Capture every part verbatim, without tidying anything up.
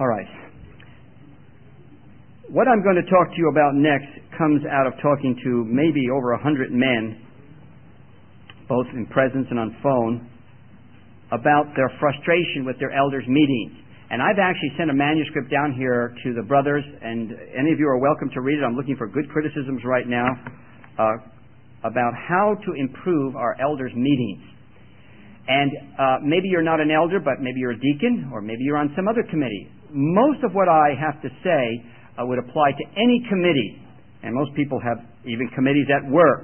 All right. What I'm going to talk to you about next comes out of talking to maybe over a hundred men, both in presence and on phone, about their frustration with their elders' meetings. And I've actually sent a manuscript down here to the brothers, and any of you are welcome to read it. I'm looking for good criticisms right now uh, about how to improve our elders' meetings. And uh, maybe you're not an elder, but maybe you're a deacon, or maybe you're on some other committee. Most of what I have to say uh, would apply to any committee, and most people have even committees at work.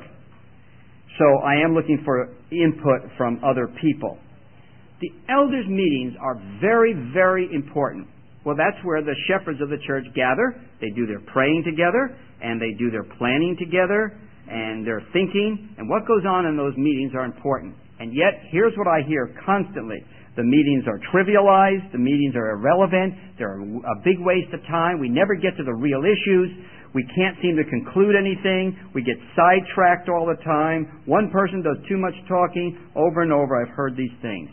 So I am looking for input from other people. The elders' meetings are very, very important. Well, that's where the shepherds of the church gather. They do their praying together, and they do their planning together, and their thinking, and what goes on in those meetings are important. And yet, here's what I hear constantly. The meetings are trivialized. The meetings are irrelevant. They're a big waste of time. We never get to the real issues. We can't seem to conclude anything. We get sidetracked all the time. One person does too much talking. Over and over, I've heard these things.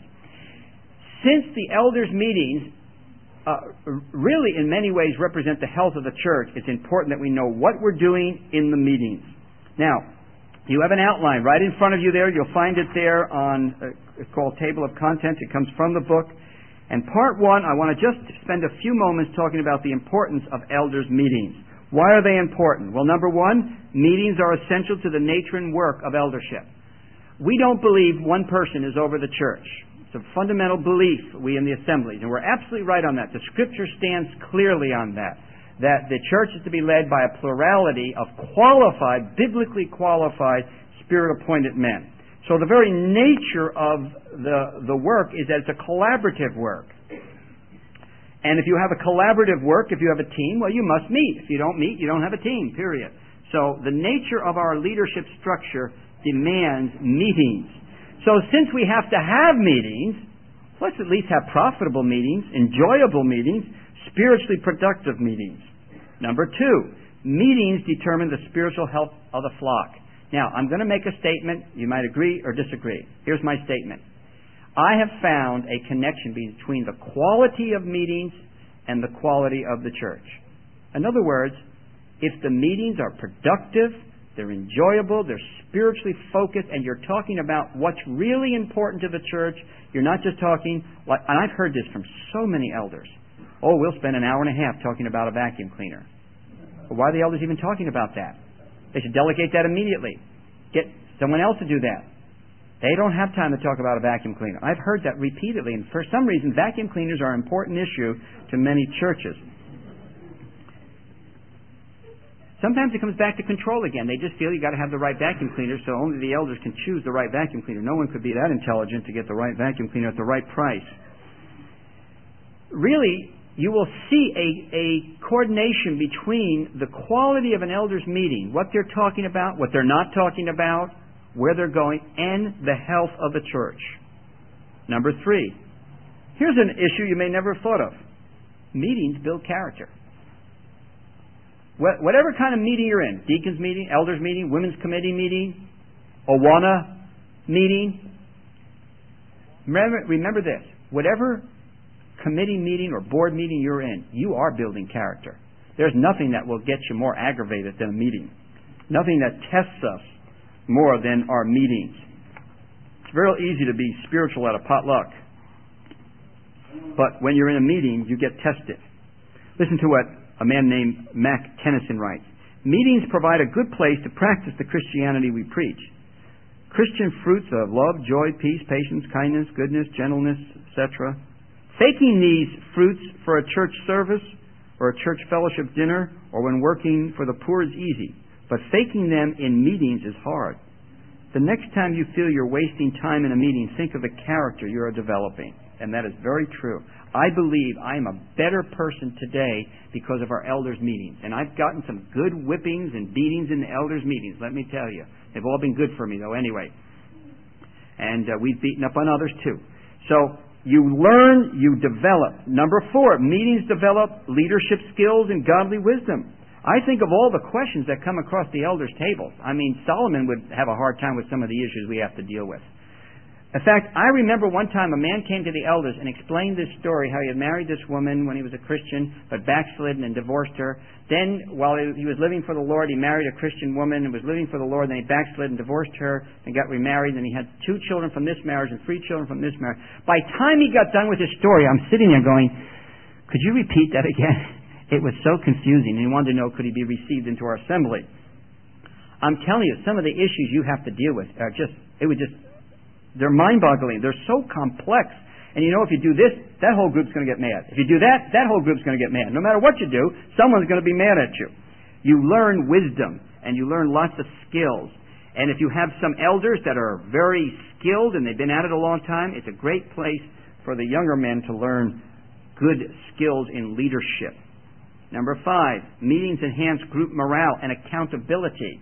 Since the elders' meetings uh, really in many ways represent the health of the church, it's important that we know what we're doing in the meetings. Now, you have an outline right in front of you there. You'll find it there on, uh, it's called Table of Contents. It comes from the book. And part one, I want to just spend a few moments talking about the importance of elders' meetings. Why are they important? Well, number one, meetings are essential to the nature and work of eldership. We don't believe one person is over the church. It's a fundamental belief, we in the assemblies, and we're absolutely right on that. The Scripture stands clearly on that. That the church is to be led by a plurality of qualified, biblically qualified, Spirit-appointed men. So the very nature of the, the work is that it's a collaborative work. And if you have a collaborative work, if you have a team, well, you must meet. If you don't meet, you don't have a team, period. So the nature of our leadership structure demands meetings. So since we have to have meetings, let's at least have profitable meetings, enjoyable meetings, spiritually productive meetings. Number two, meetings determine the spiritual health of the flock. Now, I'm going to make a statement. You might agree or disagree. Here's my statement. I have found a connection between the quality of meetings and the quality of the church. In other words, if the meetings are productive, they're enjoyable, they're spiritually focused, and you're talking about what's really important to the church, you're not just talking, like, and I've heard this from so many elders. Oh, we'll spend an hour and a half talking about a vacuum cleaner. Well, why are the elders even talking about that? They should delegate that immediately. Get someone else to do that. They don't have time to talk about a vacuum cleaner. I've heard that repeatedly, and for some reason, vacuum cleaners are an important issue to many churches. Sometimes it comes back to control again. They just feel you got to have the right vacuum cleaner, so only the elders can choose the right vacuum cleaner. No one could be that intelligent to get the right vacuum cleaner at the right price. Really, you will see a, a coordination between the quality of an elders' meeting, what they're talking about, what they're not talking about, where they're going, and the health of the church. Number three, here's an issue you may never have thought of. Meetings build character. Whatever kind of meeting you're in, deacons meeting, elders meeting, women's committee meeting, Awana meeting, remember, remember this, whatever committee meeting or board meeting you're in, you are building character. There's nothing that will get you more aggravated than a meeting. Nothing that tests us more than our meetings. It's very easy to be spiritual at a potluck. But when you're in a meeting, you get tested. Listen to what a man named Mac Tennyson writes. Meetings provide a good place to practice the Christianity we preach. Christian fruits of love, joy, peace, patience, kindness, goodness, gentleness, et cetera. Faking these fruits for a church service or a church fellowship dinner or when working for the poor is easy, but faking them in meetings is hard. The next time you feel you're wasting time in a meeting, think of the character you are developing. And that is very true. I believe I am a better person today because of our elders' meetings. And I've gotten some good whippings and beatings in the elders' meetings, let me tell you. They've all been good for me, though, anyway. And uh, we've beaten up on others, too. So you learn, you develop. Number four, meetings develop leadership skills and godly wisdom. I think of all the questions that come across the elders' tables. I mean, Solomon would have a hard time with some of the issues we have to deal with. In fact, I remember one time a man came to the elders and explained this story, how he had married this woman when he was a Christian, but backslidden and divorced her. Then, while he was living for the Lord, he married a Christian woman and was living for the Lord. Then he backslid and divorced her and got remarried. And he had two children from this marriage and three children from this marriage. By the time he got done with his story, I'm sitting there going, could you repeat that again? It was so confusing. And he wanted to know, could he be received into our assembly? I'm telling you, some of the issues you have to deal with are just, it would just, they're mind-boggling. They're so complex. And you know, if you do this, that whole group's going to get mad. If you do that, that whole group's going to get mad. No matter what you do, someone's going to be mad at you. You learn wisdom, and you learn lots of skills. And if you have some elders that are very skilled and they've been at it a long time, it's a great place for the younger men to learn good skills in leadership. Number five, meetings enhance group morale and accountability.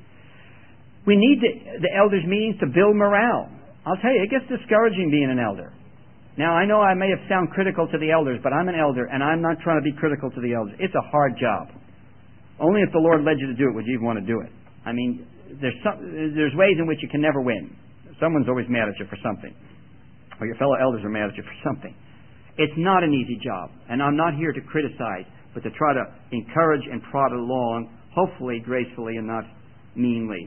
We need the, the elders' meetings to build morale. I'll tell you, it gets discouraging being an elder. Now, I know I may have sound critical to the elders, but I'm an elder, and I'm not trying to be critical to the elders. It's a hard job. Only if the Lord led you to do it would you even want to do it. I mean, there's some, there's ways in which you can never win. Someone's always mad at you for something, or your fellow elders are mad at you for something. It's not an easy job, and I'm not here to criticize, but to try to encourage and prod along, hopefully gracefully and not meanly.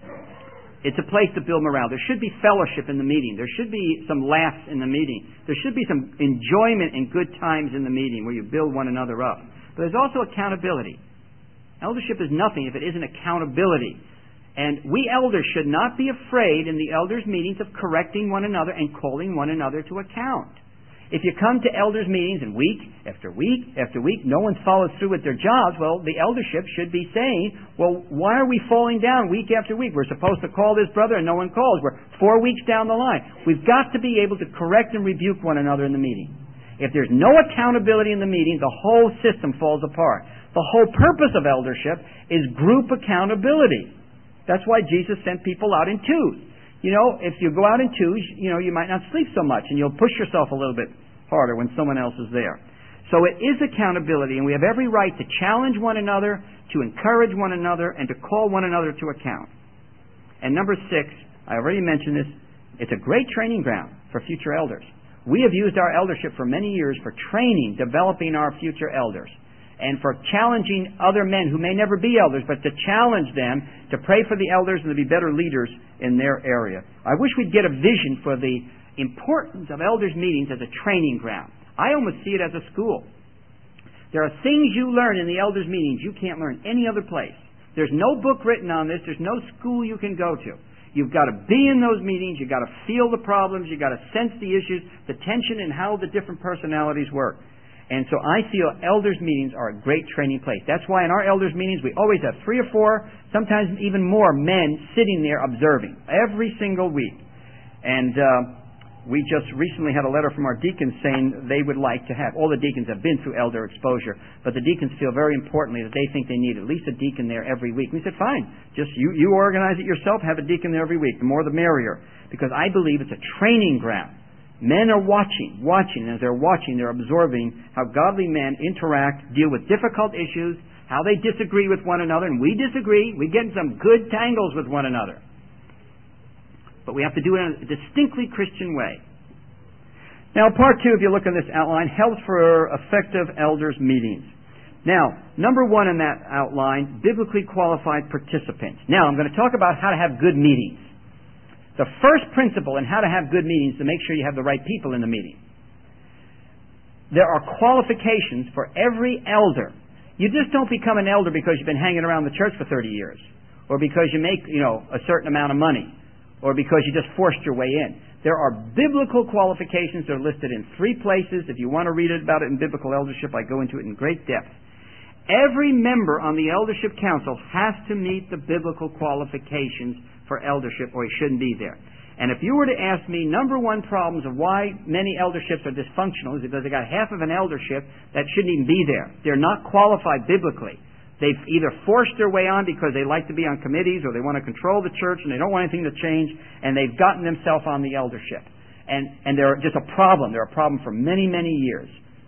It's a place to build morale. There should be fellowship in the meeting. There should be some laughs in the meeting. There should be some enjoyment and good times in the meeting where you build one another up. But there's also accountability. Eldership is nothing if it isn't accountability. And we elders should not be afraid in the elders' meetings of correcting one another and calling one another to account. If you come to elders' meetings and week after week after week, no one follows through with their jobs, well, the eldership should be saying, well, why are we falling down week after week? We're supposed to call this brother and no one calls. We're four weeks down the line. We've got to be able to correct and rebuke one another in the meeting. If there's no accountability in the meeting, the whole system falls apart. The whole purpose of eldership is group accountability. That's why Jesus sent people out in twos. You know, if you go out in twos, you know, you might not sleep so much and you'll push yourself a little bit harder when someone else is there. So it is accountability, and we have every right to challenge one another, to encourage one another, and to call one another to account. And number six, I already mentioned this, it's a great training ground for future elders. We have used our eldership for many years for training, developing our future elders, and for challenging other men who may never be elders, but to challenge them to pray for the elders and to be better leaders in their area. I wish we'd get a vision for the importance of elders' meetings as a training ground. I almost see it as a school. There are things you learn in the elders' meetings you can't learn any other place. There's no book written on this. There's no school you can go to. You've got to be in those meetings. You've got to feel the problems. You've got to sense the issues, the tension, and how the different personalities work. And so I feel elders' meetings are a great training place. That's why in our elders' meetings we always have three or four, sometimes even more men sitting there observing every single week. And uh, we just recently had a letter from our deacons saying they would like to have, all the deacons have been through elder exposure, but the deacons feel very importantly that they think they need at least a deacon there every week. We said, fine, just you, you organize it yourself, have a deacon there every week. The more the merrier. Because I believe it's a training ground. Men are watching, watching, and as they're watching, they're absorbing how godly men interact, deal with difficult issues, how they disagree with one another, and we disagree, we get in some good tangles with one another. But we have to do it in a distinctly Christian way. Now, part two, if you look at this outline, helps for effective elders' meetings. Now, number one in that outline, biblically qualified participants. Now, I'm going to talk about how to have good meetings. The first principle in how to have good meetings is to make sure you have the right people in the meeting. There are qualifications for every elder. You just don't become an elder because you've been hanging around the church for thirty years, or because you make, you know, a certain amount of money, or because you just forced your way in. There are biblical qualifications that are listed in three places. If you want to read about it in biblical eldership, I go into it in great depth. Every member on the eldership council has to meet the biblical qualifications for eldership, or he shouldn't be there. And if you were to ask me, number one problems of why many elderships are dysfunctional is because they got half of an eldership that shouldn't even be there. They're not qualified biblically. They've either forced their way on because they like to be on committees, or they want to control the church and they don't want anything to change, and they've gotten themselves on the eldership. And, and they're just a problem. They're a problem for many, many years.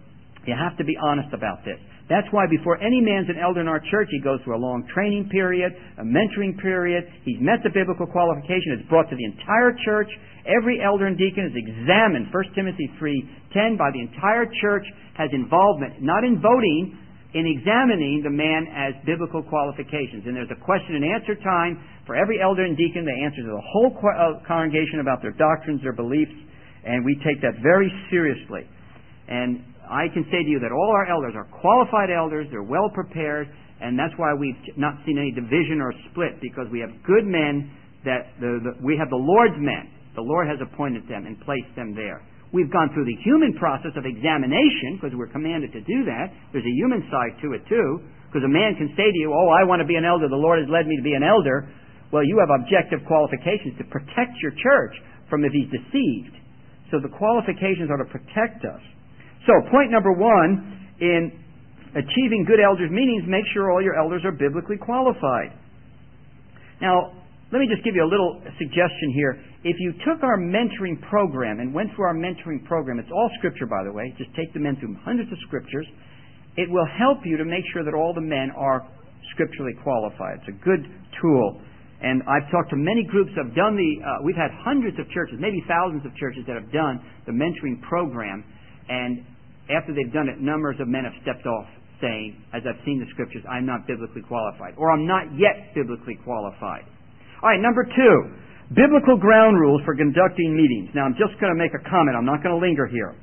You have to be honest about this. That's why before any man's an elder in our church, he goes through a long training period, a mentoring period. He's met the biblical qualification. It's brought to the entire church. Every elder and deacon is examined, First Timothy three ten, by the entire church, has involvement, not in voting, in examining the man as biblical qualifications. And there's a question and answer time for every elder and deacon. They answer to the whole congregation about their doctrines, their beliefs, and we take that very seriously. And I can say to you that all our elders are qualified elders, they're well prepared, and that's why we've not seen any division or split, because we have good men that the, the, we have the Lord's men. The Lord has appointed them and placed them there. We've gone through the human process of examination, because we're commanded to do that. There's a human side to it too, because a man can say to you, oh, I want to be an elder, the Lord has led me to be an elder. Well, you have objective qualifications to protect your church from if he's deceived. So the qualifications are to protect us. So point number one, in achieving good elders' meetings, make sure all your elders are biblically qualified. Now, let me just give you a little suggestion here. If you took our mentoring program and went through our mentoring program, it's all Scripture, by the way. Just take the men through hundreds of Scriptures. It will help you to make sure that all the men are scripturally qualified. It's a good tool. And I've talked to many groups that have done the, uh, we've had hundreds of churches, maybe thousands of churches that have done the mentoring program. And after they've done it, numbers of men have stepped off saying, as I've seen the Scriptures, I'm not biblically qualified. Or I'm not yet biblically qualified. All right, number two, biblical ground rules for conducting meetings. Now, I'm just going to make a comment. I'm not going to linger here.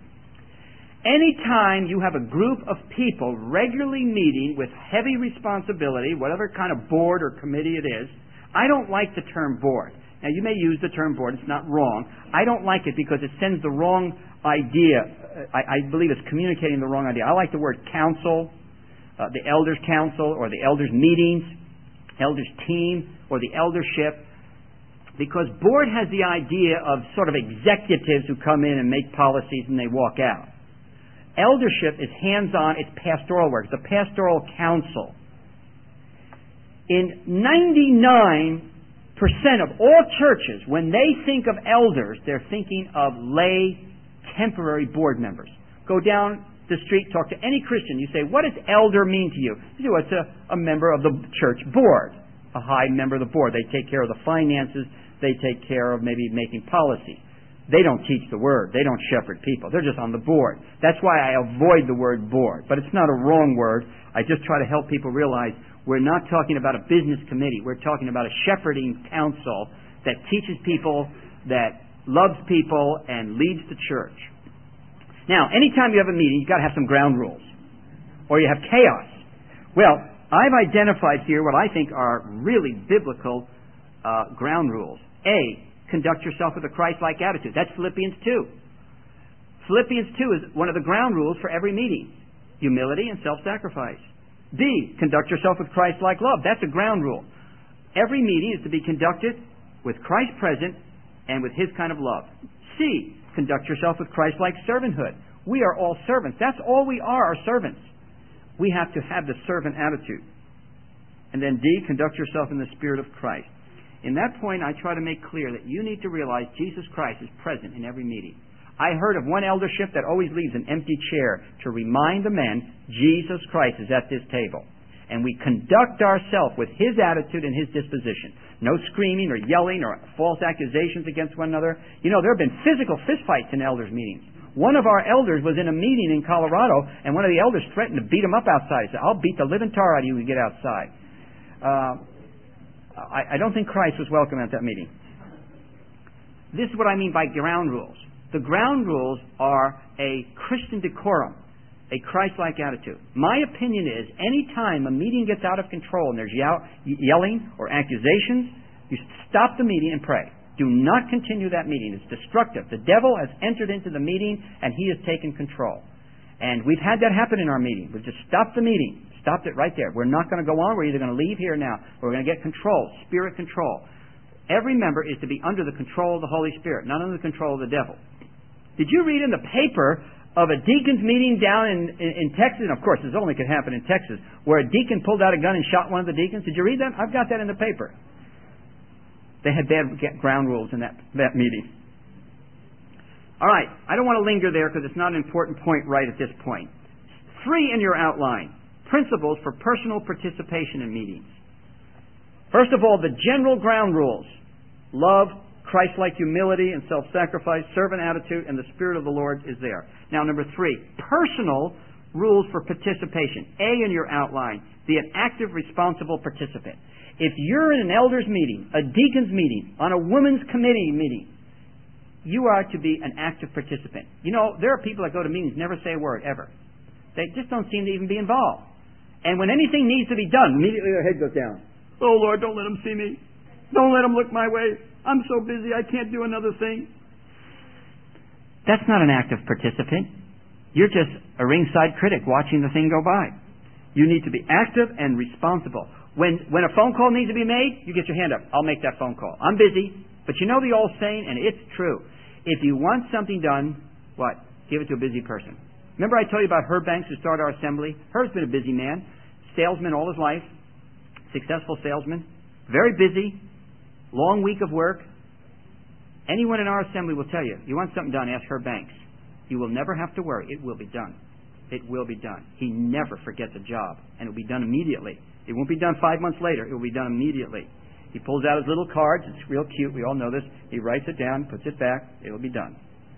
Anytime you have a group of people regularly meeting with heavy responsibility, whatever kind of board or committee it is, I don't like the term board. Now, you may use the term board. It's not wrong. I don't like it because it sends the wrong idea. I, I believe it's communicating the wrong idea. I like the word council, uh, the elders' council, or the elders' meetings, elders' team, or the eldership, because board has the idea of sort of executives who come in and make policies and they walk out. Eldership is hands-on, it's pastoral work, it's a pastoral council. In ninety-nine percent of all churches, when they think of elders, they're thinking of lay, temporary board members. Go down the street, talk to any Christian, you say, what does elder mean to you? You say, well, it's a, a member of the church board. A high member of the board. They take care of the finances. They take care of maybe making policy. They don't teach the word. They don't shepherd people. They're just on the board. That's why I avoid the word board. But it's not a wrong word. I just try to help people realize we're not talking about a business committee. We're talking about a shepherding council that teaches people, that loves people, and leads the church. Now, anytime you have a meeting, you've got to have some ground rules. Or you have chaos. Well, I've identified here what I think are really biblical uh, ground rules. A, conduct yourself with a Christ-like attitude. That's Philippians two. Philippians two is one of the ground rules for every meeting. Humility and self-sacrifice. B, conduct yourself with Christ-like love. That's a ground rule. Every meeting is to be conducted with Christ present and with His kind of love. C, conduct yourself with Christ-like servanthood. We are all servants. That's all we are, are servants. We have to have the servant attitude. And then D, conduct yourself in the Spirit of Christ. In that point, I try to make clear that you need to realize Jesus Christ is present in every meeting. I heard of one eldership that always leaves an empty chair to remind the men Jesus Christ is at this table. And we conduct ourselves with His attitude and His disposition. No screaming or yelling or false accusations against one another. You know, there have been physical fistfights in elders' meetings. One of our elders was in a meeting in Colorado, and one of the elders threatened to beat him up outside. He said, I'll beat the living tar out of you when you get outside. Uh, I, I don't think Christ was welcome at that meeting. This is what I mean by ground rules. The ground rules are a Christian decorum, a Christ-like attitude. My opinion is, any time a meeting gets out of control and there's yell, yelling or accusations, you stop the meeting and pray. Do not continue that meeting. It's destructive. The devil has entered into the meeting and he has taken control. And we've had that happen in our meeting. We've just stopped the meeting. Stopped it right there. We're not going to go on. We're either going to leave here now or we're going to get control, spirit control. Every member is to be under the control of the Holy Spirit, not under the control of the devil. Did you read in the paper of a deacon's meeting down in, in, in Texas? And of course, this only could happen in Texas, where a deacon pulled out a gun and shot one of the deacons. Did you read that? I've got that in the paper. They had bad ground rules in that, that meeting. All right. I don't want to linger there because it's not an important point right at this point. Three in your outline. Principles for personal participation in meetings. First of all, the general ground rules. Love, Christ-like humility and self-sacrifice, servant attitude, and the Spirit of the Lord is there. Now, number three, personal rules for participation. A in your outline. Be an active, responsible participant. If you're in an elders meeting, a deacon's meeting, on a women's committee meeting, you are to be an active participant. You know, there are people that go to meetings, never say a word, ever. They just don't seem to even be involved. And when anything needs to be done, immediately their head goes down. Oh, Lord, don't let them see me. Don't let them look my way. I'm so busy, I can't do another thing. That's not an active participant. You're just a ringside critic watching the thing go by. You need to be active and responsible. When, when a phone call needs to be made, you get your hand up. I'll make that phone call. I'm busy. But you know the old saying, and it's true. If you want something done, what? Give it to a busy person. Remember I told you about Herb Banks, who started our assembly? Herb's been a busy man. Salesman all his life. Successful salesman. Very busy. Long week of work. Anyone in our assembly will tell you, you want something done, ask Herb Banks. You will never have to worry. It will be done. It will be done. He never forgets a job. And it will be done immediately. It won't be done five months later. It will be done immediately. He pulls out his little cards. It's real cute. We all know this. He writes it down, puts it back. It will be done.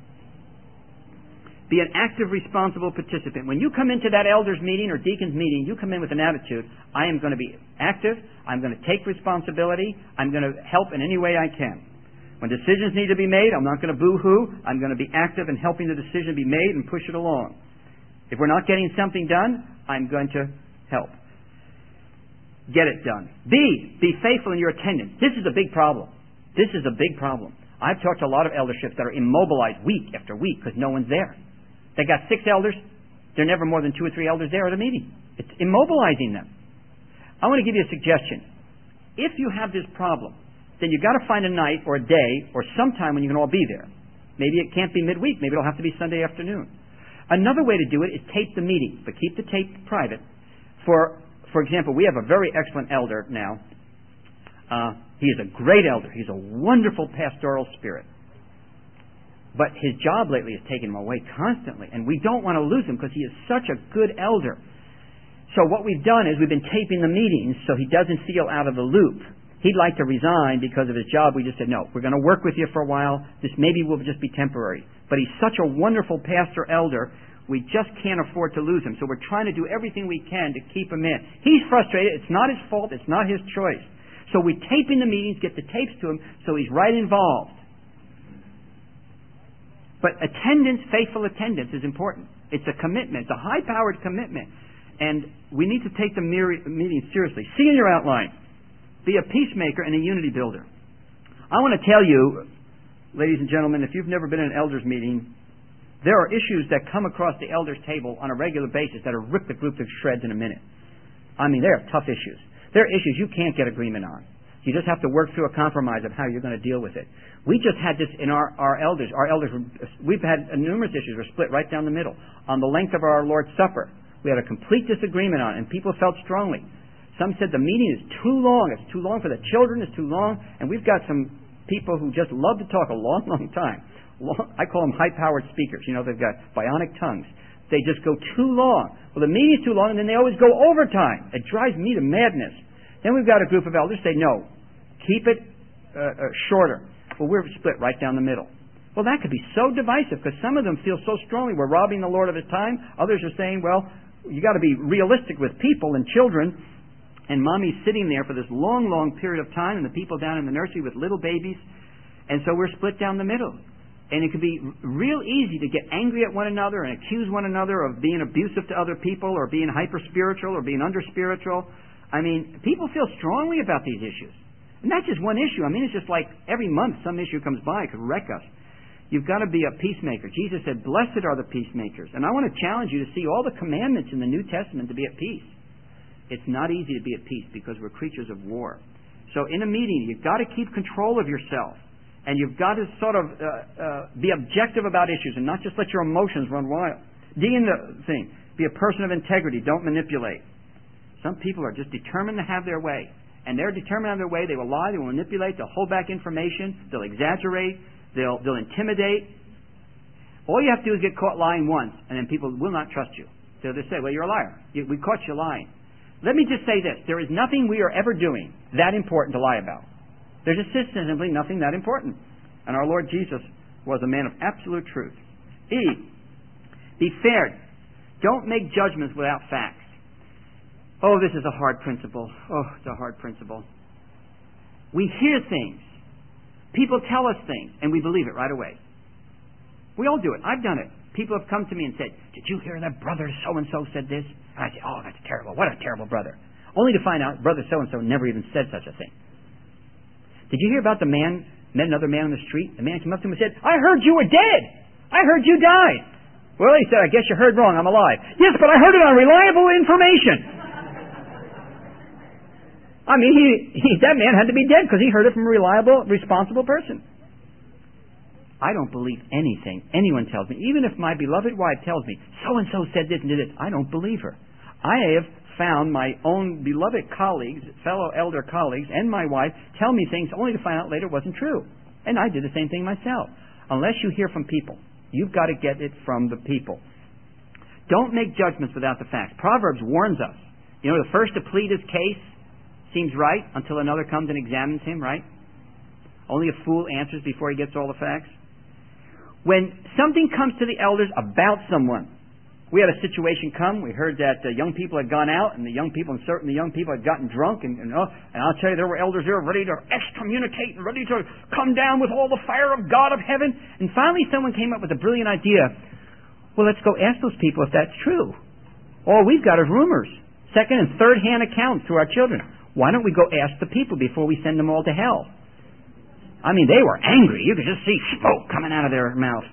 Be an active, responsible participant. When you come into that elders meeting or deacons meeting, you come in with an attitude, I am going to be active, I'm going to take responsibility, I'm going to help in any way I can. When decisions need to be made, I'm not going to boo-hoo, I'm going to be active in helping the decision be made and push it along. If we're not getting something done, I'm going to help. Get it done. B, be faithful in your attendance. This is a big problem. This is a big problem. I've talked to a lot of elderships that are immobilized week after week because no one's there. They got six elders. There are never more than two or three elders there at a meeting. It's immobilizing them. I want to give you a suggestion. If you have this problem, then you've got to find a night or a day or sometime when you can all be there. Maybe it can't be midweek. Maybe it'll have to be Sunday afternoon. Another way to do it is tape the meeting, but keep the tape private. For, for example, we have a very excellent elder now. Uh, he is a great elder. He's a wonderful pastoral spirit. But his job lately has taken him away constantly, and we don't want to lose him because he is such a good elder. So what we've done is we've been taping the meetings so he doesn't feel out of the loop. He'd like to resign because of his job. We just said, no, we're going to work with you for a while. This maybe will just be temporary. But he's such a wonderful pastor elder, we just can't afford to lose him. So we're trying to do everything we can to keep him in. He's frustrated. It's not his fault. It's not his choice. So we're taping the meetings, get the tapes to him, so he's right involved. But attendance, faithful attendance is important. It's a commitment. It's a high-powered commitment. And we need to take the meeting seriously. See in your outline. Be a peacemaker and a unity builder. I want to tell you, ladies and gentlemen, if you've never been in an elders meeting, there are issues that come across the elders table on a regular basis that will rip the group to shreds in a minute. I mean, they are tough issues. There are issues you can't get agreement on. You just have to work through a compromise of how you're going to deal with it. We just had this in our, our elders. Our elders, we've had numerous issues. We're split right down the middle. On the length of our Lord's Supper, we had a complete disagreement on it, and people felt strongly. Some said the meeting is too long. It's too long for the children. It's too long. And we've got some people who just love to talk a long, long time. Long, I call them high-powered speakers. You know, they've got bionic tongues. They just go too long. Well, the meeting's too long, and then they always go overtime. It drives me to madness. Then we've got a group of elders say, no, keep it uh, uh, shorter. Well, we're split right down the middle. Well, that could be so divisive because some of them feel so strongly we're robbing the Lord of his time. Others are saying, well, you got to be realistic with people and children. And mommy's sitting there for this long, long period of time, and the people down in the nursery with little babies. And so we're split down the middle. And it can be real easy to get angry at one another and accuse one another of being abusive to other people or being hyper-spiritual or being under-spiritual. I mean, people feel strongly about these issues. And not just one issue. I mean, it's just like every month some issue comes by. It could wreck us. You've got to be a peacemaker. Jesus said, blessed are the peacemakers. And I want to challenge you to see all the commandments in the New Testament to be at peace. It's not easy to be at peace because we're creatures of war. So in a meeting, you've got to keep control of yourself. And you've got to sort of uh, uh, be objective about issues and not just let your emotions run wild. D in the thing, be a person of integrity. Don't manipulate. Some people are just determined to have their way. And they're determined to have their way. They will lie. They will manipulate. They'll hold back information. They'll exaggerate. They'll, they'll intimidate. All you have to do is get caught lying once, and then people will not trust you. They'll just say, well, you're a liar. You, we caught you lying. Let me just say this. There is nothing we are ever doing that important to lie about. There's just simply nothing that important. And our Lord Jesus was a man of absolute truth. E, be fair. Don't make judgments without facts. Oh, this is a hard principle. Oh, it's a hard principle. We hear things. People tell us things, and we believe it right away. We all do it. I've done it. People have come to me and said, did you hear that brother so-and-so said this? And I say, oh, that's terrible. What a terrible brother. Only to find out brother so-and-so never even said such a thing. Did you hear about the man, met another man on the street? The man came up to him and said, I heard you were dead. I heard you died. Well, he said, I guess you heard wrong. I'm alive. Yes, but I heard it on reliable information. I mean, he, he, that man had to be dead because he heard it from a reliable, responsible person. I don't believe anything anyone tells me. Even if my beloved wife tells me, so-and-so said this and did this, I don't believe her. I have found my own beloved colleagues, fellow elder colleagues, and my wife tell me things only to find out later it wasn't true. And I did the same thing myself. Unless you hear from people, you've got to get it from the people. Don't make judgments without the facts. Proverbs warns us. You know, the first to plead his case seems right until another comes and examines him, right? Only a fool answers before he gets all the facts. When something comes to the elders about someone, we had a situation come. We heard that the young people had gone out, and the young people, and certain the young people had gotten drunk, and, and, uh, and I'll tell you, there were elders there ready to excommunicate and ready to come down with all the fire of God of heaven. And finally, someone came up with a brilliant idea. Well, let's go ask those people if that's true. All we've got is rumors, second and third hand accounts to our children. Why don't we go ask the people before we send them all to hell? I mean, they were angry. You could just see smoke coming out of their mouth.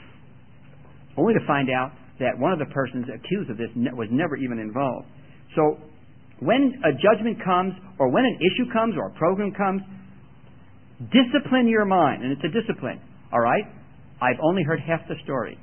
Only to find out that one of the persons accused of this was never even involved. So when a judgment comes, or when an issue comes, or a program comes, discipline your mind. And it's a discipline. All right? I've only heard half the story.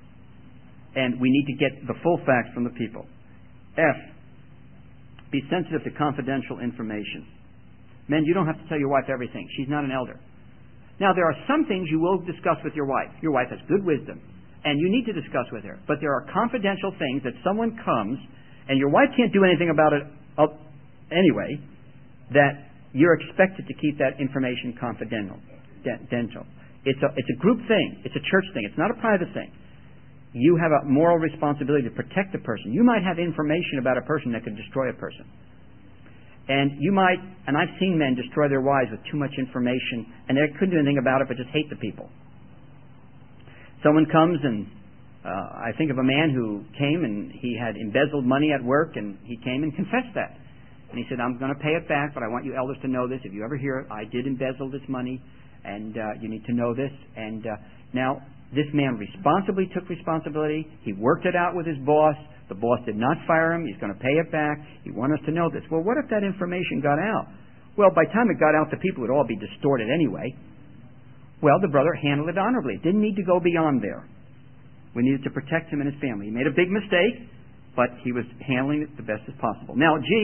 And we need to get the full facts from the people. F, be sensitive to confidential information. Men, you don't have to tell your wife everything. She's not an elder. Now, there are some things you will discuss with your wife. Your wife has good wisdom, and you need to discuss with her. But there are confidential things that someone comes, and your wife can't do anything about it anyway, that you're expected to keep that information confidential. It's a, it's a group thing. It's a church thing. It's not a private thing. You have a moral responsibility to protect a person. You might have information about a person that could destroy a person. And you might, and I've seen men destroy their wives with too much information, and they couldn't do anything about it but just hate the people. Someone comes and uh, I think of a man who came and he had embezzled money at work, and he came and confessed that. And he said, I'm going to pay it back, but I want you elders to know this. If you ever hear it, I did embezzle this money, and uh, you need to know this. And uh, now, this man responsibly took responsibility. He worked it out with his boss. The boss did not fire him. He's going to pay it back. He wanted us to know this. Well, what if that information got out? Well, by the time it got out, the people would all be distorted anyway. Well, the brother handled it honorably. Didn't need to go beyond there. We needed to protect him and his family. He made a big mistake, but he was handling it the best as possible. Now, G,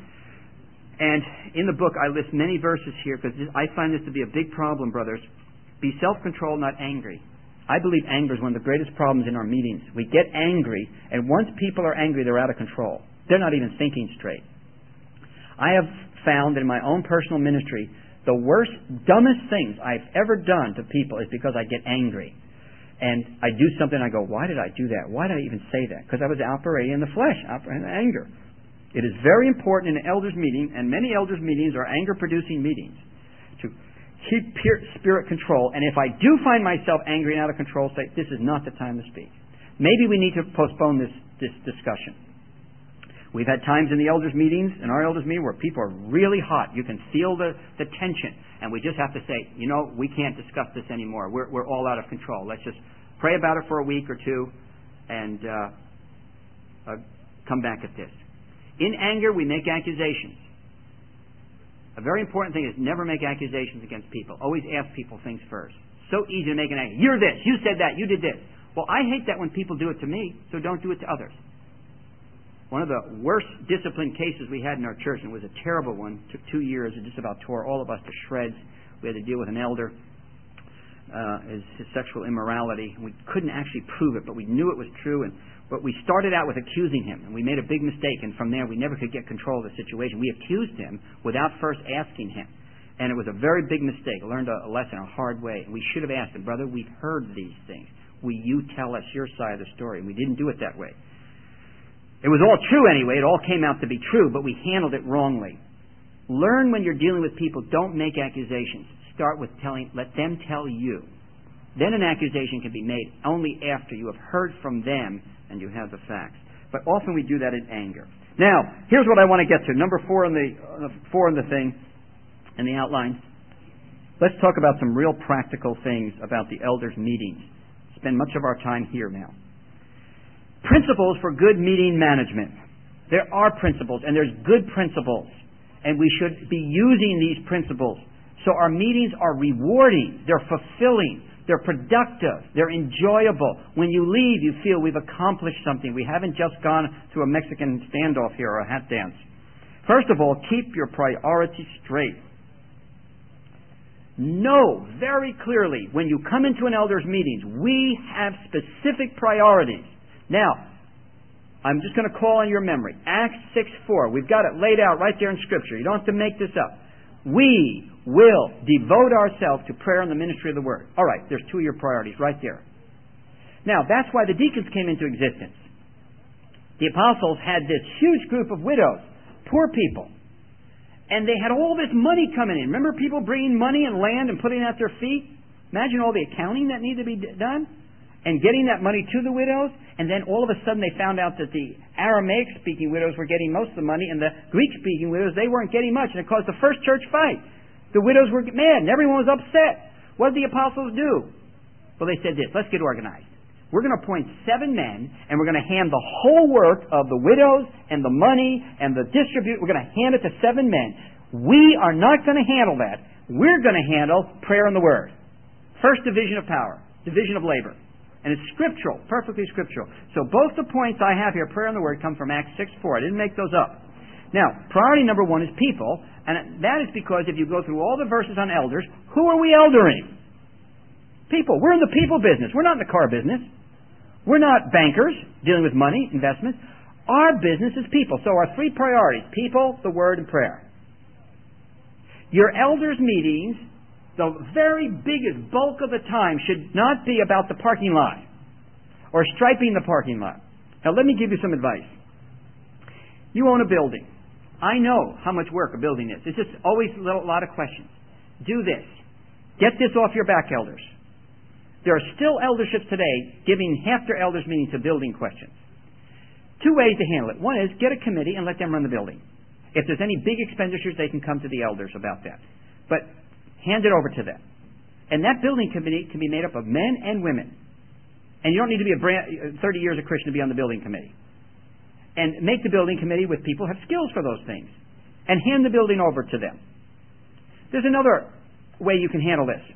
and in the book I list many verses here because I find this to be a big problem, brothers. Be self-controlled, not angry. I believe anger is one of the greatest problems in our meetings. We get angry, and once people are angry, they're out of control. They're not even thinking straight. I have found that in my own personal ministry, the worst, dumbest things I've ever done to people is because I get angry. And I do something, and I go, why did I do that? Why did I even say that? Because I was operating in the flesh, operating in anger. It is very important in an elders' meeting, and many elders' meetings are anger-producing meetings, to keep spirit control. And if I do find myself angry and out of control, say, this is not the time to speak. Maybe we need to postpone this, this discussion. We've had times in the elders' meetings, in our elders' meeting, where people are really hot. You can feel the, the tension. And we just have to say, you know, we can't discuss this anymore. We're, we're all out of control. Let's just pray about it for a week or two and uh, uh, come back at this. In anger, we make accusations. A very important thing is never make accusations against people. Always ask people things first. So easy to make an accusation. You're this. You said that. You did this. Well, I hate that when people do it to me, so don't do it to others. One of the worst discipline cases we had in our church, and it was a terrible one, took two years, it just about tore all of us to shreds. We had to deal with an elder uh, is his sexual immorality. We couldn't actually prove it, but we knew it was true. And but we started out with accusing him, and we made a big mistake. And from there, we never could get control of the situation. We accused him without first asking him, and it was a very big mistake. I learned a, a lesson a hard way. And we should have asked him, brother, we've heard these things. Will you tell us your side of the story? And we didn't do it that way. It was all true anyway. It all came out to be true, but we handled it wrongly. Learn when you're dealing with people. Don't make accusations. Start with telling, let them tell you. Then an accusation can be made only after you have heard from them and you have the facts. But often we do that in anger. Now, here's what I want to get to. Number four in the uh, four in the thing, in the outline. Let's talk about some real practical things about the elders' meetings. Spend much of our time here now. Principles for good meeting management. There are principles, and there's good principles, and we should be using these principles so our meetings are rewarding, they're fulfilling, they're productive, they're enjoyable. When you leave, you feel we've accomplished something. We haven't just gone to a Mexican standoff here or a hat dance. First of all, keep your priorities straight. Know very clearly when you come into an elders' meetings, we have specific priorities. Now, I'm just going to call on your memory. Acts six four. We've got it laid out right there in Scripture. You don't have to make this up. We will devote ourselves to prayer and the ministry of the Word. All right, there's two of your priorities right there. Now, that's why the deacons came into existence. The apostles had this huge group of widows, poor people. And they had all this money coming in. Remember people bringing money and land and putting it at their feet? Imagine all the accounting that needed to be done. And getting that money to the widows, and then all of a sudden they found out that the Aramaic-speaking widows were getting most of the money, and the Greek-speaking widows, they weren't getting much, and it caused the first church fight. The widows were mad, and everyone was upset. What did the apostles do? Well, they said this, let's get organized. We're going to appoint seven men, and we're going to hand the whole work of the widows, and the money, and the distribute, we're going to hand it to seven men. We are not going to handle that. We're going to handle prayer and the Word. First division of power, division of labor. And it's scriptural, perfectly scriptural. So both the points I have here, prayer and the Word, come from Acts six four. I didn't make those up. Now, priority number one is people, and that is because if you go through all the verses on elders, who are we eldering? People. We're in the people business. We're not in the car business. We're not bankers dealing with money, investments. Our business is people. So our three priorities, people, the Word, and prayer. Your elders' meetings, the very biggest bulk of the time, should not be about the parking lot or striping the parking lot. Now, let me give you some advice. You own a building. I know how much work a building is. It's just always a lot of questions. Do this. Get this off your back, elders. There are still elderships today giving half their elders' meetings to building questions. Two ways to handle it. One is get a committee and let them run the building. If there's any big expenditures, they can come to the elders about that. But hand it over to them. And that building committee can be made up of men and women. And you don't need to be a brand, thirty years a Christian to be on the building committee. And make the building committee with people who have skills for those things. And hand the building over to them. There's another way you can handle this.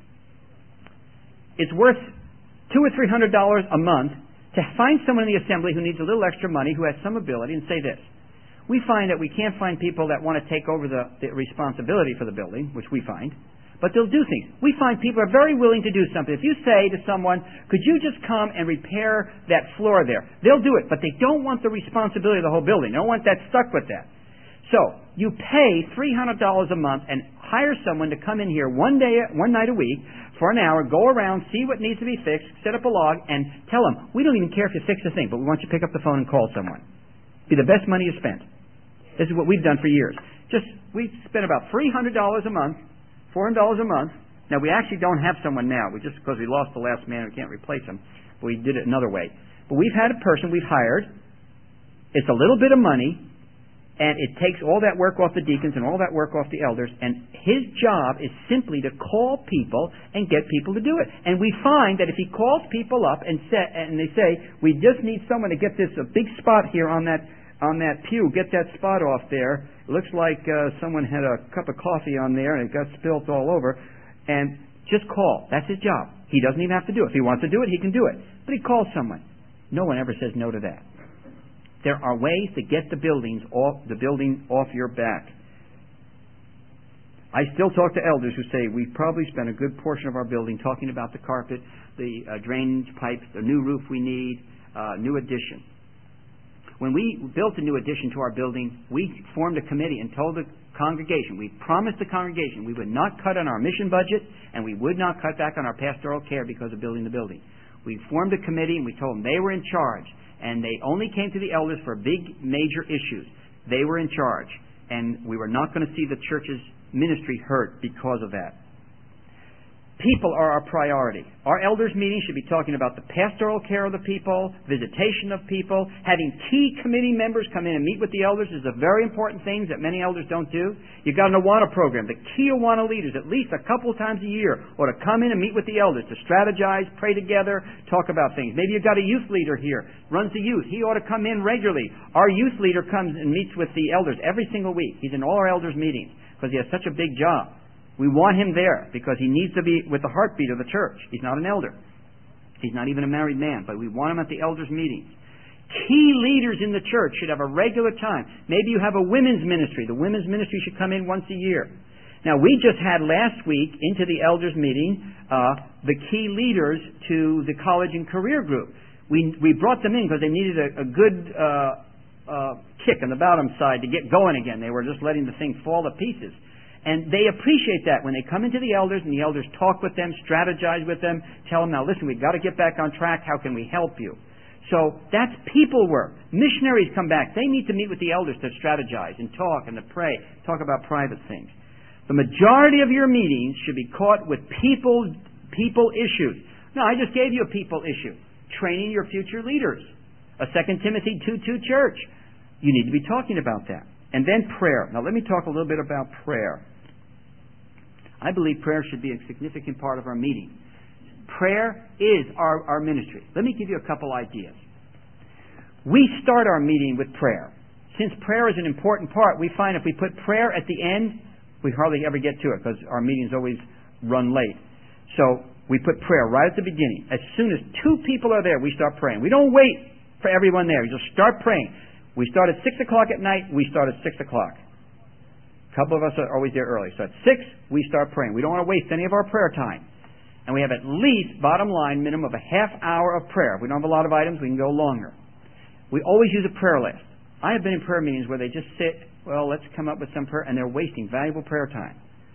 It's worth two or three hundred dollars a month to find someone in the assembly who needs a little extra money, who has some ability, and say this. We find that we can't find people that want to take over the, the responsibility for the building, which we find. But they'll do things. We find people are very willing to do something. If you say to someone, could you just come and repair that floor there? They'll do it, but they don't want the responsibility of the whole building. They don't want that stuck with that. So, you pay three hundred dollars a month and hire someone to come in here one day, one night a week for an hour, go around, see what needs to be fixed, set up a log, and tell them, we don't even care if you fix the thing, but we want you to pick up the phone and call someone. Be the best money you spent. This is what we've done for years. Just, we spent about three hundred dollars a month, four hundred dollars a month. Now, we actually don't have someone now. We just, because we lost the last man, we can't replace him. But we did it another way. But we've had a person we've hired. It's a little bit of money, and it takes all that work off the deacons and all that work off the elders, and his job is simply to call people and get people to do it. And we find that if he calls people up and, say, and they say, we just need someone to get this a big spot here on that on that pew, get that spot off there. It looks like uh, someone had a cup of coffee on there and it got spilt all over. And just call. That's his job. He doesn't even have to do it. If he wants to do it, he can do it. But he calls someone. No one ever says no to that. There are ways to get the buildings off the building off your back. I still talk to elders who say we probably spent a good portion of our building talking about the carpet, the uh, drainage pipes, the new roof we need, uh, new addition. When we built a new addition to our building, we formed a committee and told the congregation, we promised the congregation we would not cut on our mission budget and we would not cut back on our pastoral care because of building the building. We formed a committee and we told them they were in charge, and they only came to the elders for big, major issues. They were in charge, and we were not going to see the church's ministry hurt because of that. People are our priority. Our elders' meeting should be talking about the pastoral care of the people, visitation of people. Having key committee members come in and meet with the elders is a very important thing that many elders don't do. You've got an Awana program. The key Awana leaders, at least a couple times a year, ought to come in and meet with the elders to strategize, pray together, talk about things. Maybe you've got a youth leader here, runs the youth. He ought to come in regularly. Our youth leader comes and meets with the elders every single week. He's in all our elders' meetings because he has such a big job. We want him there because he needs to be with the heartbeat of the church. He's not an elder. He's not even a married man, but we want him at the elders' meetings. Key leaders in the church should have a regular time. Maybe you have a women's ministry. The women's ministry should come in once a year. Now, we just had last week into the elders' meeting uh, the key leaders to the college and career group. We we brought them in because they needed a, a good uh, uh, kick on the bottom side to get going again. They were just letting the thing fall to pieces. And they appreciate that when they come into the elders and the elders talk with them, strategize with them, tell them, now listen, we've got to get back on track. How can we help you? So that's people work. Missionaries come back. They need to meet with the elders to strategize and talk and to pray, talk about private things. The majority of your meetings should be caught with people, people issues. No, I just gave you a people issue. Training your future leaders. A Second Timothy two two church. You need to be talking about that. And then prayer. Now let me talk a little bit about prayer. I believe prayer should be a significant part of our meeting. Prayer is our, our ministry. Let me give you a couple ideas. We start our meeting with prayer. Since prayer is an important part, we find if we put prayer at the end, we hardly ever get to it because our meetings always run late. So we put prayer right at the beginning. As soon as two people are there, we start praying. We don't wait for everyone there. We just start praying. We start at six o'clock at night, we start at six o'clock. A couple of us are always there early. So at six, we start praying. We don't want to waste any of our prayer time. And we have at least, bottom line, minimum of a half hour of prayer. If we don't have a lot of items, we can go longer. We always use a prayer list. I have been in prayer meetings where they just sit, well, let's come up with some prayer, and they're wasting valuable prayer time.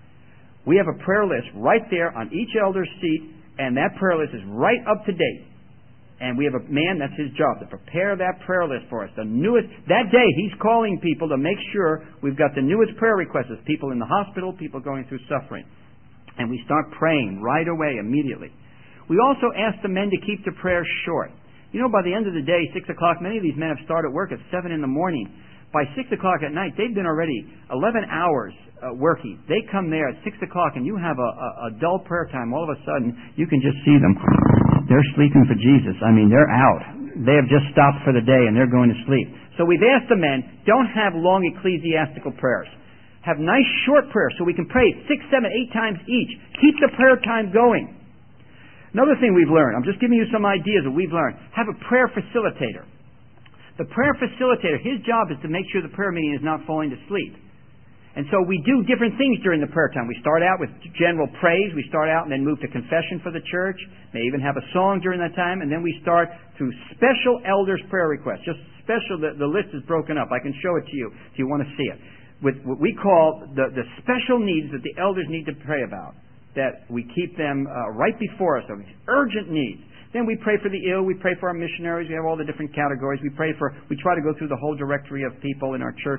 We have a prayer list right there on each elder's seat, and that prayer list is right up to date. And we have a man, that's his job, to prepare that prayer list for us. The newest, that day he's calling people to make sure we've got the newest prayer requests. People in the hospital, people going through suffering. And we start praying right away, immediately. We also ask the men to keep the prayers short. You know, by the end of the day, six o'clock, many of these men have started work at seven in the morning. By six o'clock at night, they've been already eleven hours uh, working. They come there at six o'clock and you have a, a, a dull prayer time. All of a sudden, you can just see them. They're sleeping for Jesus. I mean, they're out. They have just stopped for the day and they're going to sleep. So we've asked the men, don't have long ecclesiastical prayers. Have nice short prayers so we can pray six, seven, eight times each. Keep the prayer time going. Another thing we've learned, I'm just giving you some ideas that we've learned. Have a prayer facilitator. The prayer facilitator, his job is to make sure the prayer meeting is not falling to sleep. And so we do different things during the prayer time. We start out with general praise. We start out and then move to confession for the church. May even have a song during that time. And then we start through special elders' prayer requests. Just special, the, the list is broken up. I can show it to you if you want to see it. With what we call the, the special needs that the elders need to pray about. That we keep them uh, right before us. So these urgent needs. Then we pray for the ill. We pray for our missionaries. We have all the different categories. We pray for, we try to go through the whole directory of people in our church.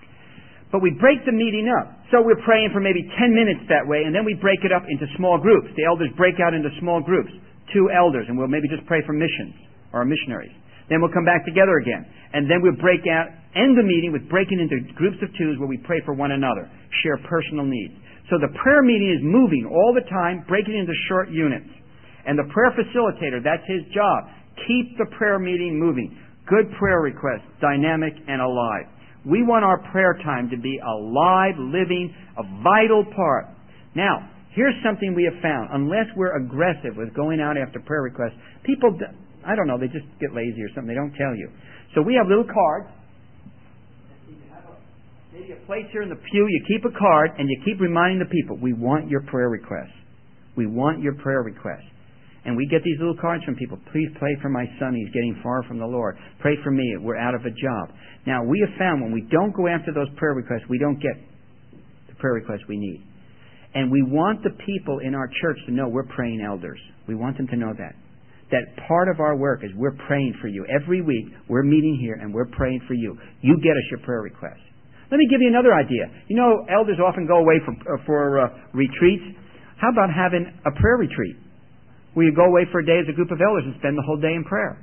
But we break the meeting up. So we're praying for maybe ten minutes that way, and then we break it up into small groups. The elders break out into small groups, two elders, and we'll maybe just pray for missions or our missionaries. Then we'll come back together again. And then we'll break out, end the meeting with breaking into groups of twos where we pray for one another, share personal needs. So the prayer meeting is moving all the time, breaking into short units. And the prayer facilitator, that's his job. Keep the prayer meeting moving. Good prayer requests, dynamic and alive. We want our prayer time to be alive, living, a vital part. Now, here's something we have found. Unless we're aggressive with going out after prayer requests, people, I don't know, they just get lazy or something. They don't tell you. So we have little cards. You can have a, maybe a place here in the pew, you keep a card, and you keep reminding the people, we want your prayer requests. We want your prayer requests. And we get these little cards from people. Please pray for my son. He's getting far from the Lord. Pray for me. We're out of a job. Now, we have found when we don't go after those prayer requests, we don't get the prayer requests we need. And we want the people in our church to know we're praying elders. We want them to know that. That part of our work is we're praying for you. Every week, we're meeting here and we're praying for you. You get us your prayer requests. Let me give you another idea. You know, elders often go away for, uh, for uh, retreats. How about having a prayer retreat? Where you go away for a day as a group of elders and spend the whole day in prayer.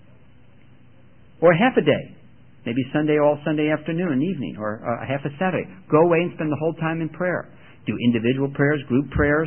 Or half a day. Maybe Sunday, all Sunday afternoon and evening, or uh, half a Saturday. Go away and spend the whole time in prayer. Do individual prayers, group prayers.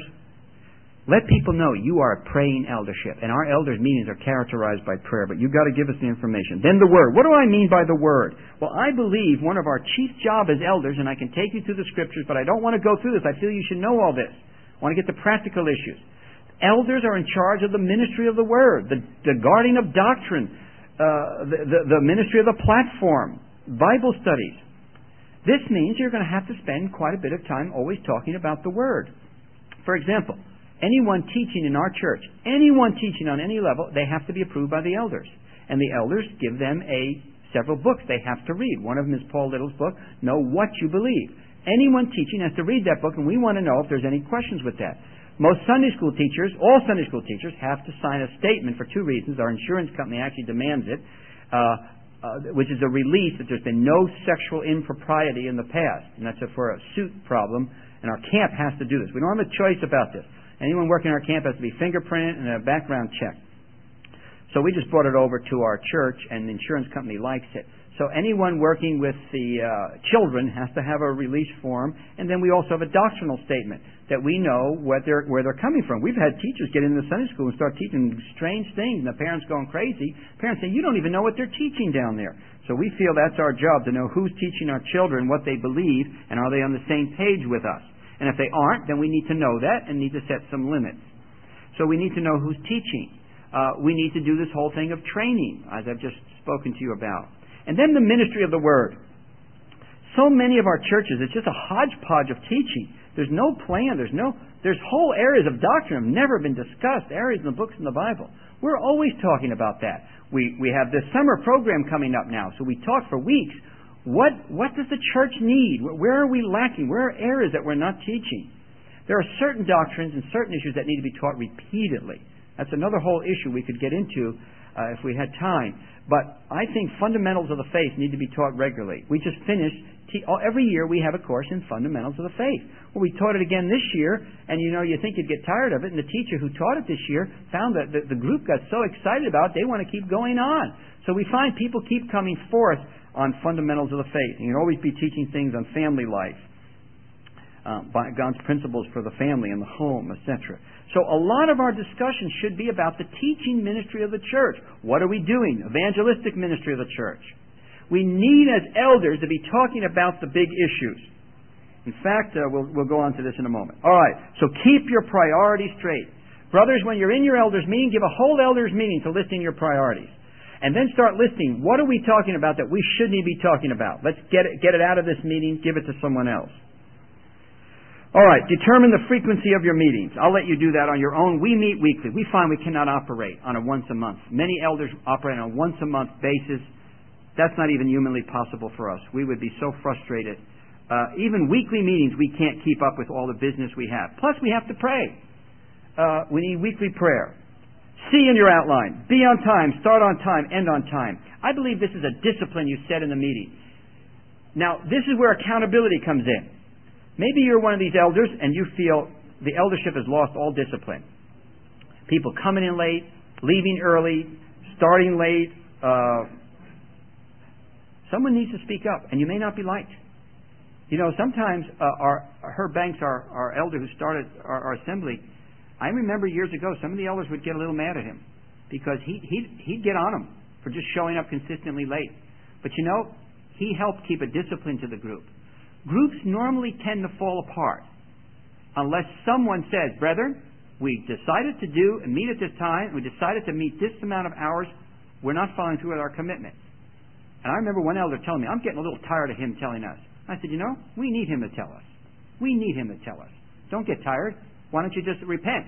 Let people know you are a praying eldership. And our elders' meetings are characterized by prayer, but you've got to give us the information. Then the Word. What do I mean by the Word? Well, I believe one of our chief job as elders, and I can take you through the Scriptures, but I don't want to go through this. I feel you should know all this. I want to get to practical issues. Elders are in charge of the ministry of the Word, the, the guarding of doctrine, uh, the, the, the ministry of the platform, Bible studies. This means you're going to have to spend quite a bit of time always talking about the Word. For example, anyone teaching in our church, anyone teaching on any level, they have to be approved by the elders. And the elders give them a several books they have to read. One of them is Paul Little's book, Know What You Believe. Anyone teaching has to read that book, and we want to know if there's any questions with that. Most Sunday school teachers, all Sunday school teachers, have to sign a statement for two reasons. Our insurance company actually demands it, uh, uh, which is a release that there's been no sexual impropriety in the past. And that's a, for a suit problem, and our camp has to do this. We don't have a choice about this. Anyone working in our camp has to be fingerprinted and a background check. So we just brought it over to our church, and the insurance company likes it. So anyone working with the uh, children has to have a release form, and then we also have a doctrinal statement that we know what they're, where they're coming from. We've had teachers get into Sunday school and start teaching strange things, and the parents going crazy. Parents say, you don't even know what they're teaching down there. So we feel that's our job, to know who's teaching our children, what they believe, and are they on the same page with us. And if they aren't, then we need to know that and need to set some limits. So we need to know who's teaching. Uh, we need to do this whole thing of training, as I've just spoken to you about. And then the ministry of the Word. So many of our churches, it's just a hodgepodge of teaching. There's no plan. There's no. There's whole areas of doctrine have never been discussed, areas in the books in the Bible. We're always talking about that. We we have this summer program coming up now, so we talk for weeks. What what does the church need? Where are we lacking? Where are areas that we're not teaching? There are certain doctrines and certain issues that need to be taught repeatedly. That's another whole issue we could get into uh, if we had time. But I think fundamentals of the faith need to be taught regularly. We just finished, te- every year we have a course in fundamentals of the faith. Well, we taught it again this year, and you know, you think you'd get tired of it, and the teacher who taught it this year found that the, the group got so excited about it, they want to keep going on. So we find people keep coming forth on fundamentals of the faith. And you can always be teaching things on family life, uh, by God's principles for the family and the home, et cetera. So a lot of our discussion should be about the teaching ministry of the church. What are we doing? Evangelistic ministry of the church. We need as elders to be talking about the big issues. In fact, uh, we'll, we'll go on to this in a moment. All right, so keep your priorities straight. Brothers, when you're in your elders meeting, give a whole elders meeting to listing your priorities. And then start listing, what are we talking about that we shouldn't be talking about? Let's get it, get it out of this meeting, give it to someone else. All right, determine the frequency of your meetings. I'll let you do that on your own. We meet weekly. We find we cannot operate on a once a month. Many elders operate on a once a month basis. That's not even humanly possible for us. We would be so frustrated. Uh, even weekly meetings, we can't keep up with all the business we have. Plus, we have to pray. Uh, we need weekly prayer. See in your outline. Be on time. Start on time. End on time. I believe this is a discipline you set in the meeting. Now, this is where accountability comes in. Maybe you're one of these elders and you feel the eldership has lost all discipline. People coming in late, leaving early, starting late. Uh, someone needs to speak up, and you may not be liked. You know, sometimes uh, our Herb Banks, our, our elder who started our, our assembly, I remember years ago some of the elders would get a little mad at him because he, he'd, he'd get on them for just showing up consistently late. But you know, he helped keep a discipline to the group. Groups normally tend to fall apart unless someone says, brethren, we decided to do and meet at this time, we decided to meet this amount of hours, we're not following through with our commitment. And I remember one elder telling me, I'm getting a little tired of him telling us, I said, you know, we need him to tell us. We need him to tell us. Don't get tired. Why don't you just repent?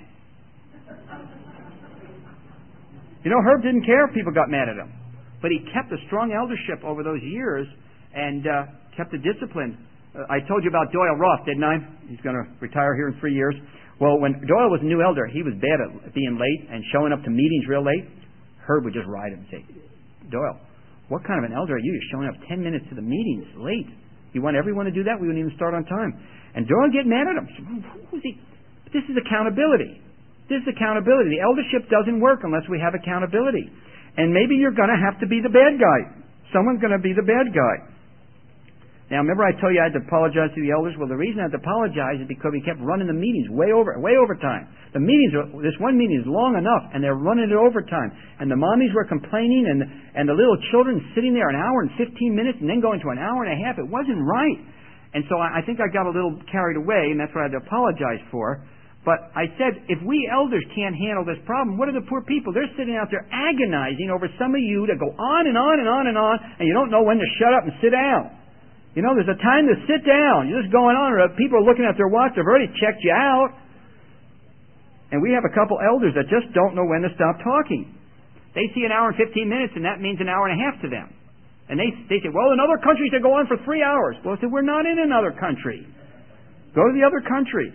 You know, Herb didn't care if people got mad at him. But he kept a strong eldership over those years and uh, kept the discipline. Uh, I told you about Doyle Roth, didn't I? He's going to retire here in three years. Well, when Doyle was a new elder, he was bad at being late and showing up to meetings real late. Herb would just ride him and say, Doyle, what kind of an elder are you? You're showing up ten minutes to the meetings late. You want everyone to do that? We wouldn't even start on time. And Doyle would get mad at him. Who's he? This is accountability. This is accountability. The eldership doesn't work unless we have accountability. And maybe you're going to have to be the bad guy. Someone's going to be the bad guy. Now, remember I told you I had to apologize to the elders? Well, the reason I had to apologize is because we kept running the meetings way over, way over time. The meetings, are, this one meeting is long enough, and they're running it over time. And the mommies were complaining, and, and the little children sitting there an hour and fifteen minutes, and then going to an hour and a half. It wasn't right. And so I, I think I got a little carried away, and that's what I had to apologize for. But I said, if we elders can't handle this problem, what are the poor people? They're sitting out there agonizing over some of you that go on and on and on and on, and you don't know when to shut up and sit down. You know, there's a time to sit down. You're just going on, or people are looking at their watch. They've already checked you out. And we have a couple elders that just don't know when to stop talking. They see an hour and fifteen minutes, and that means an hour and a half to them. And they, they say, well, in other countries they go on for three hours. Well, I said, we're not in another country. Go to the other country.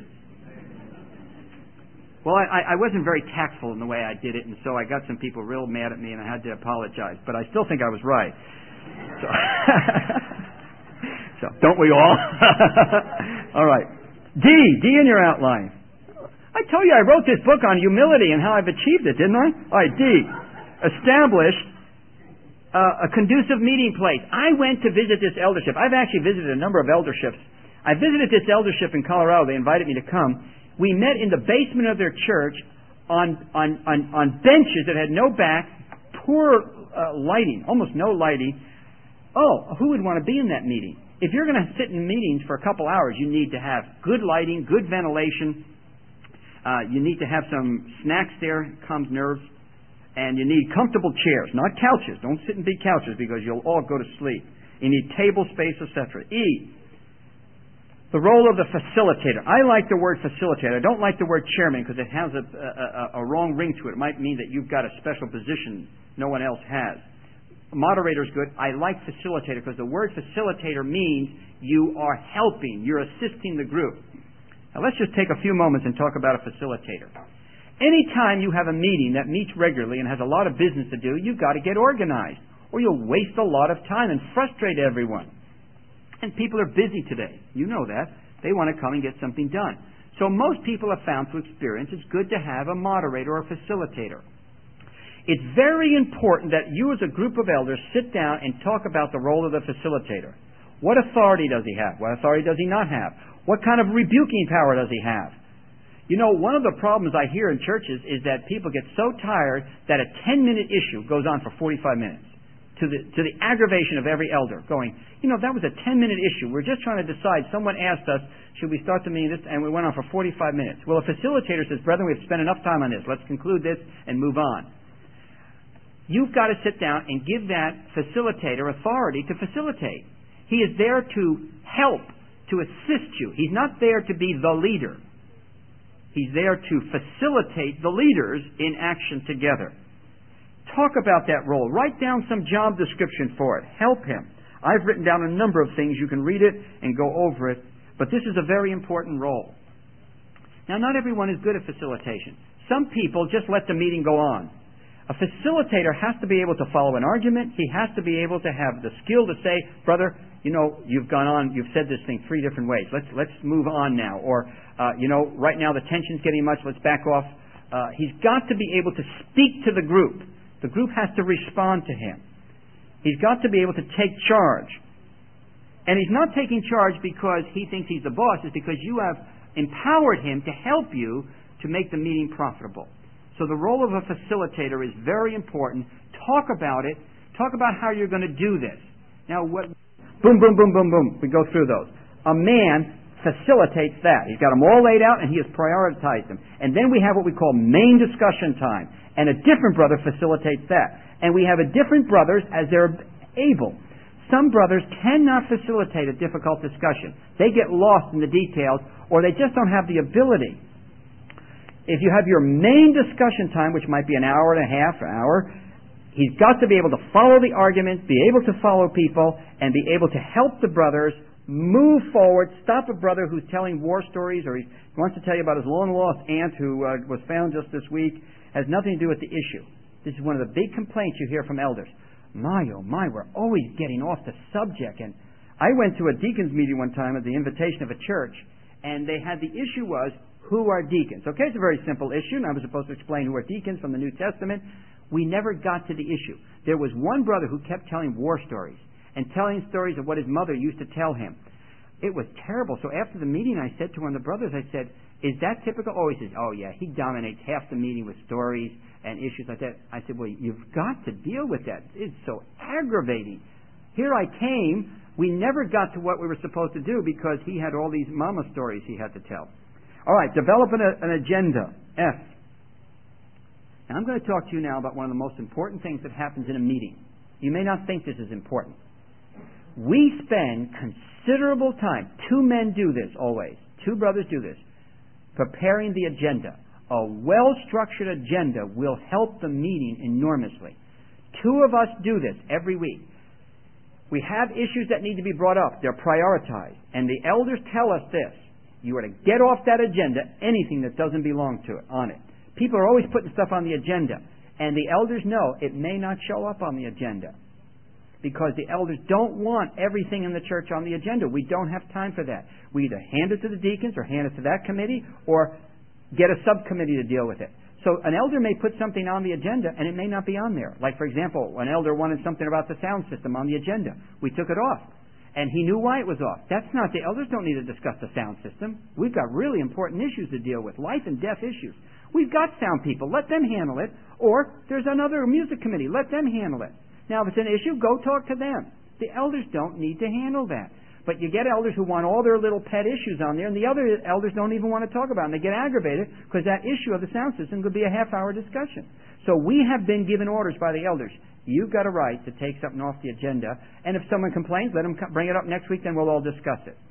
Well, I, I wasn't very tactful in the way I did it, and so I got some people real mad at me, and I had to apologize. But I still think I was right. So, so don't we all? All right. D. D in your outline. I told you I wrote this book on humility and how I've achieved it, didn't I? All right, D. Established uh, a conducive meeting place. I went to visit this eldership. I've actually visited a number of elderships. I visited this eldership in Colorado. They invited me to come. We met in the basement of their church on on, on, on benches that had no back, poor uh, lighting, almost no lighting. Oh, who would want to be in that meeting? If you're going to sit in meetings for a couple hours, you need to have good lighting, good ventilation. Uh, you need to have some snacks there, calms nerves. And you need comfortable chairs, not couches. Don't sit in big couches because you'll all go to sleep. You need table space, et cetera. E. The role of the facilitator. I like the word facilitator. I don't like the word chairman because it has a, a, a wrong ring to it. It might mean that you've got a special position no one else has. Moderator is good. I like facilitator because the word facilitator means you are helping. You're assisting the group. Now let's just take a few moments and talk about a facilitator. Anytime you have a meeting that meets regularly and has a lot of business to do, you've got to get organized or you'll waste a lot of time and frustrate everyone. And people are busy today. You know that. They want to come and get something done. So most people have found through experience it's good to have a moderator or a facilitator. It's very important that you as a group of elders sit down and talk about the role of the facilitator. What authority does he have? What authority does he not have? What kind of rebuking power does he have? You know, one of the problems I hear in churches is that people get so tired that a ten-minute issue goes on for forty-five minutes. To the, to the aggravation of every elder, going, you know, that was a ten-minute issue. We're just trying to decide. Someone asked us, should we start the meeting, this, and we went on for forty-five minutes. Well, a facilitator says, brethren, we've spent enough time on this. Let's conclude this and move on. You've got to sit down and give that facilitator authority to facilitate. He is there to help, to assist you. He's not there to be the leader. He's there to facilitate the leaders in action together. Talk about that role. Write down some job description for it. Help him. I've written down a number of things. You can read it and go over it. But this is a very important role. Now, not everyone is good at facilitation. Some people just let the meeting go on. A facilitator has to be able to follow an argument. He has to be able to have the skill to say, brother, you know, you've gone on, you've said this thing three different ways. Let's let's move on now. Or, uh, you know, right now the tension's getting much. Let's back off. Uh, he's got to be able to speak to the group. The group has to respond to him. He's got to be able to take charge. And he's not taking charge because he thinks he's the boss. It's because you have empowered him to help you to make the meeting profitable. So the role of a facilitator is very important. Talk about it. Talk about how you're going to do this. Now, what? Boom, boom, boom, boom, boom. We go through those. A man facilitates that. He's got them all laid out and he has prioritized them. And then we have what we call main discussion time. And a different brother facilitates that. And we have a different brothers as they're able. Some brothers cannot facilitate a difficult discussion. They get lost in the details, or they just don't have the ability. If you have your main discussion time, which might be an hour and a half, an hour, he's got to be able to follow the argument, be able to follow people, and be able to help the brothers move forward, stop a brother who's telling war stories, or he wants to tell you about his long-lost aunt who uh, was found just this week. Has nothing to do with the issue. This is one of the big complaints you hear from elders. My, oh my, we're always getting off the subject. And I went to a deacons meeting one time at the invitation of a church, and they had the issue was, who are deacons? Okay, it's a very simple issue, and I was supposed to explain who are deacons from the New Testament. We never got to the issue. There was one brother who kept telling war stories and telling stories of what his mother used to tell him. It was terrible. So after the meeting, I said to one of the brothers, I said, is that typical? Oh, he says, oh yeah, he dominates half the meeting with stories and issues like that. I said, well, you've got to deal with that. It's so aggravating. Here I came. We never got to what we were supposed to do because he had all these mama stories he had to tell. All right, develop an, an agenda. F. Now, I'm going to talk to you now about one of the most important things that happens in a meeting. You may not think this is important. We spend considerable time, two men do this always, two brothers do this, preparing the agenda. A well-structured agenda will help the meeting enormously. Two of us do this every week. We have issues that need to be brought up. They're prioritized. And the elders tell us this. You are to get off that agenda anything that doesn't belong to it, on it. People are always putting stuff on the agenda. And the elders know it may not show up on the agenda. Because the elders don't want everything in the church on the agenda. We don't have time for that. We either hand it to the deacons or hand it to that committee or get a subcommittee to deal with it. So an elder may put something on the agenda and it may not be on there. Like, for example, an elder wanted something about the sound system on the agenda. We took it off. And he knew why it was off. That's not, the elders don't need to discuss the sound system. We've got really important issues to deal with, life and death issues. We've got sound people. Let them handle it. Or there's another music committee. Let them handle it. Now, if it's an issue, go talk to them. The elders don't need to handle that. But you get elders who want all their little pet issues on there, and the other elders don't even want to talk about it. And they get aggravated because that issue of the sound system could be a half-hour discussion. So we have been given orders by the elders. You've got a right to take something off the agenda, and if someone complains, let them bring it up next week, then we'll all discuss it.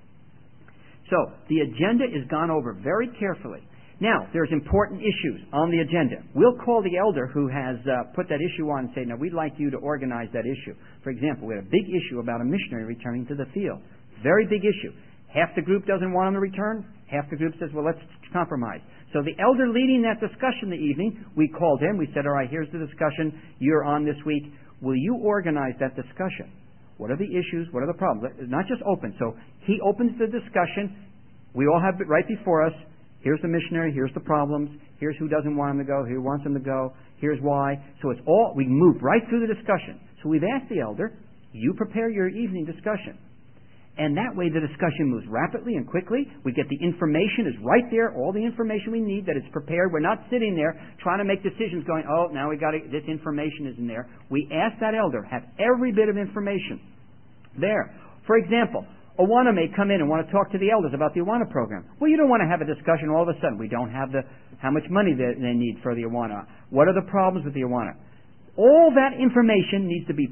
So the agenda is gone over very carefully. Now, there's important issues on the agenda. We'll call the elder who has uh, put that issue on and say, now, we'd like you to organize that issue. For example, we had a big issue about a missionary returning to the field. Very big issue. Half the group doesn't want him to return. Half the group says, well, let's compromise. So the elder leading that discussion the evening, we called him. We said, all right, here's the discussion you're on this week. Will you organize that discussion? What are the issues? What are the problems? It's not just open. So he opens the discussion. We all have it right before us. Here's the missionary. Here's the problems. Here's who doesn't want him to go. Who wants him to go. Here's why. So it's all, we move right through the discussion. So we've asked the elder, you prepare your evening discussion. And that way the discussion moves rapidly and quickly. We get the information is right there, all the information we need, that it's prepared. We're not sitting there trying to make decisions going, oh, now we got to, this information isn't there. We ask that elder, have every bit of information there. For example, Awana may come in and want to talk to the elders about the Awana program. Well, you don't want to have a discussion all of a sudden. We don't have the how much money they, they need for the Awana. What are the problems with the Awana? All that information needs to be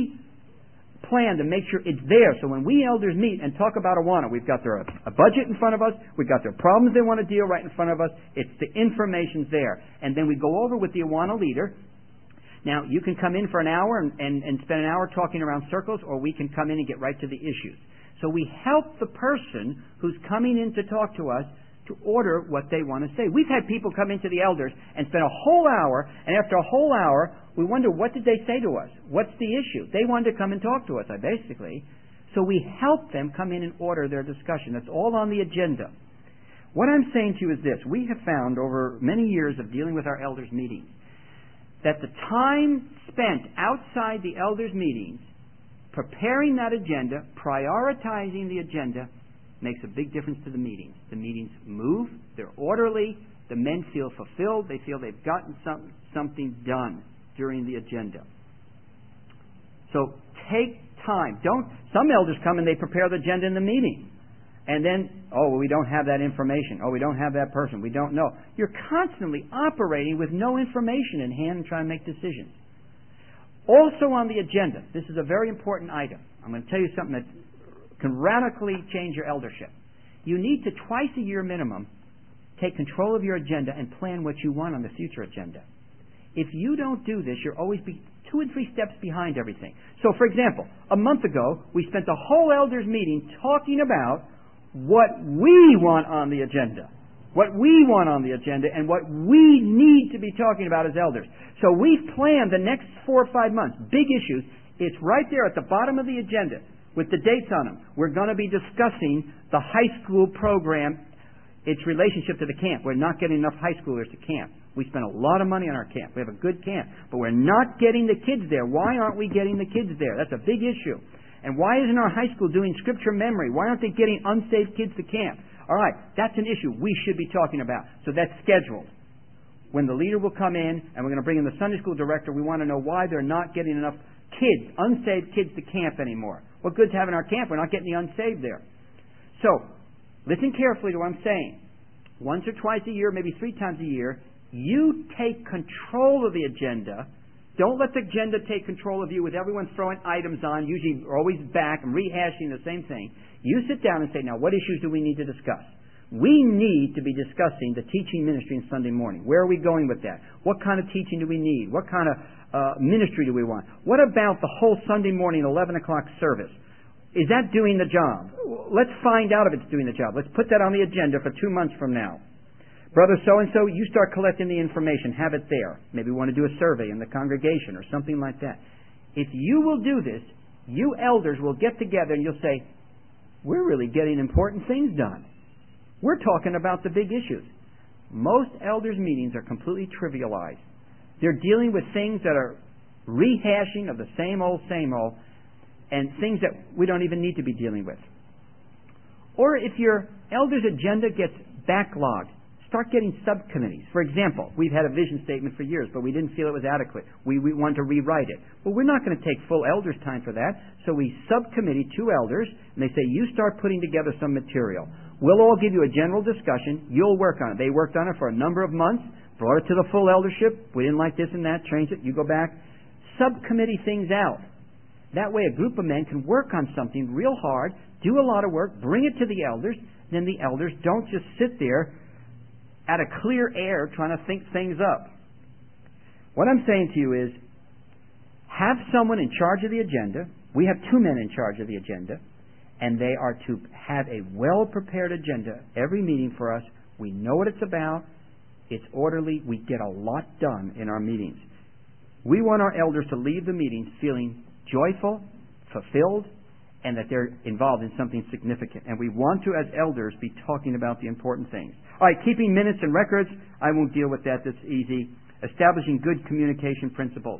pre-planned to make sure it's there. So when we elders meet and talk about Awana, we've got their a budget in front of us. We've got their problems they want to deal right in front of us. It's the information's there. And then we go over with the Awana leader. Now, you can come in for an hour and, and, and spend an hour talking around circles, or we can come in and get right to the issues. So we help the person who's coming in to talk to us to order what they want to say. We've had people come into the elders and spend a whole hour, and after a whole hour, we wonder, what did they say to us? What's the issue? They wanted to come and talk to us, basically. So we help them come in and order their discussion. That's all on the agenda. What I'm saying to you is this. We have found over many years of dealing with our elders' meetings that the time spent outside the elders' meetings preparing that agenda, prioritizing the agenda, makes a big difference to the meetings. The meetings move, they're orderly, the men feel fulfilled, they feel they've gotten some, something done during the agenda. So take time. Don't. Some elders come and they prepare the agenda in the meeting. And then, oh, well, we don't have that information. Oh, we don't have that person. We don't know. You're constantly operating with no information in hand and trying to make decisions. Also on the agenda, this is a very important item. I'm going to tell you something that can radically change your eldership. You need to, twice a year minimum, take control of your agenda and plan what you want on the future agenda. If you don't do this, you're always be two and three steps behind everything. So, for example, a month ago, we spent a whole elders meeting talking about what we want on the agenda. What we want on the agenda and what we need to be talking about as elders. So we've planned the next four or five months, big issues. It's right there at the bottom of the agenda with the dates on them. We're going to be discussing the high school program, its relationship to the camp. We're not getting enough high schoolers to camp. We spend a lot of money on our camp. We have a good camp. But we're not getting the kids there. Why aren't we getting the kids there? That's a big issue. And why isn't our high school doing scripture memory? Why aren't they getting unsaved kids to camp? All right, that's an issue we should be talking about. So that's scheduled. When the leader will come in, and we're going to bring in the Sunday school director, we want to know why they're not getting enough kids, unsaved kids, to camp anymore. What good's having our camp? We're not getting the unsaved there. So, listen carefully to what I'm saying. Once or twice a year, maybe three times a year, you take control of the agenda. Don't let the agenda take control of you with everyone throwing items on, usually always back and rehashing the same thing. You sit down and say, now, what issues do we need to discuss? We need to be discussing the teaching ministry on Sunday morning. Where are we going with that? What kind of teaching do we need? What kind of uh, ministry do we want? What about the whole Sunday morning eleven o'clock service? Is that doing the job? Let's find out if it's doing the job. Let's put that on the agenda for two months from now. Brother so-and-so, you start collecting the information. Have it there. Maybe we want to do a survey in the congregation or something like that. If you will do this, you elders will get together and you'll say, we're really getting important things done. We're talking about the big issues. Most elders' meetings are completely trivialized. They're dealing with things that are rehashing of the same old, same old, and things that we don't even need to be dealing with. Or if your elders' agenda gets backlogged, start getting subcommittees. For example, we've had a vision statement for years, but we didn't feel it was adequate. We, we wanted to rewrite it. Well, we're not going to take full elders' time for that, so we subcommittee two elders, and they say, you start putting together some material. We'll all give you a general discussion. You'll work on it. They worked on it for a number of months, brought it to the full eldership. We didn't like this and that, changed it. You go back. Subcommittee things out. That way a group of men can work on something real hard, do a lot of work, bring it to the elders, then the elders don't just sit there at a clear air trying to think things up. What I'm saying to you is, have someone in charge of the agenda. We have two men in charge of the agenda, and they are to have a well-prepared agenda every meeting for us. We know what it's about. It's orderly. We get a lot done in our meetings. We want our elders to leave the meetings feeling joyful, fulfilled, and that they're involved in something significant. And we want to, as elders, be talking about the important things. All right, keeping minutes and records. I won't deal with that. That's easy. Establishing good communication principles.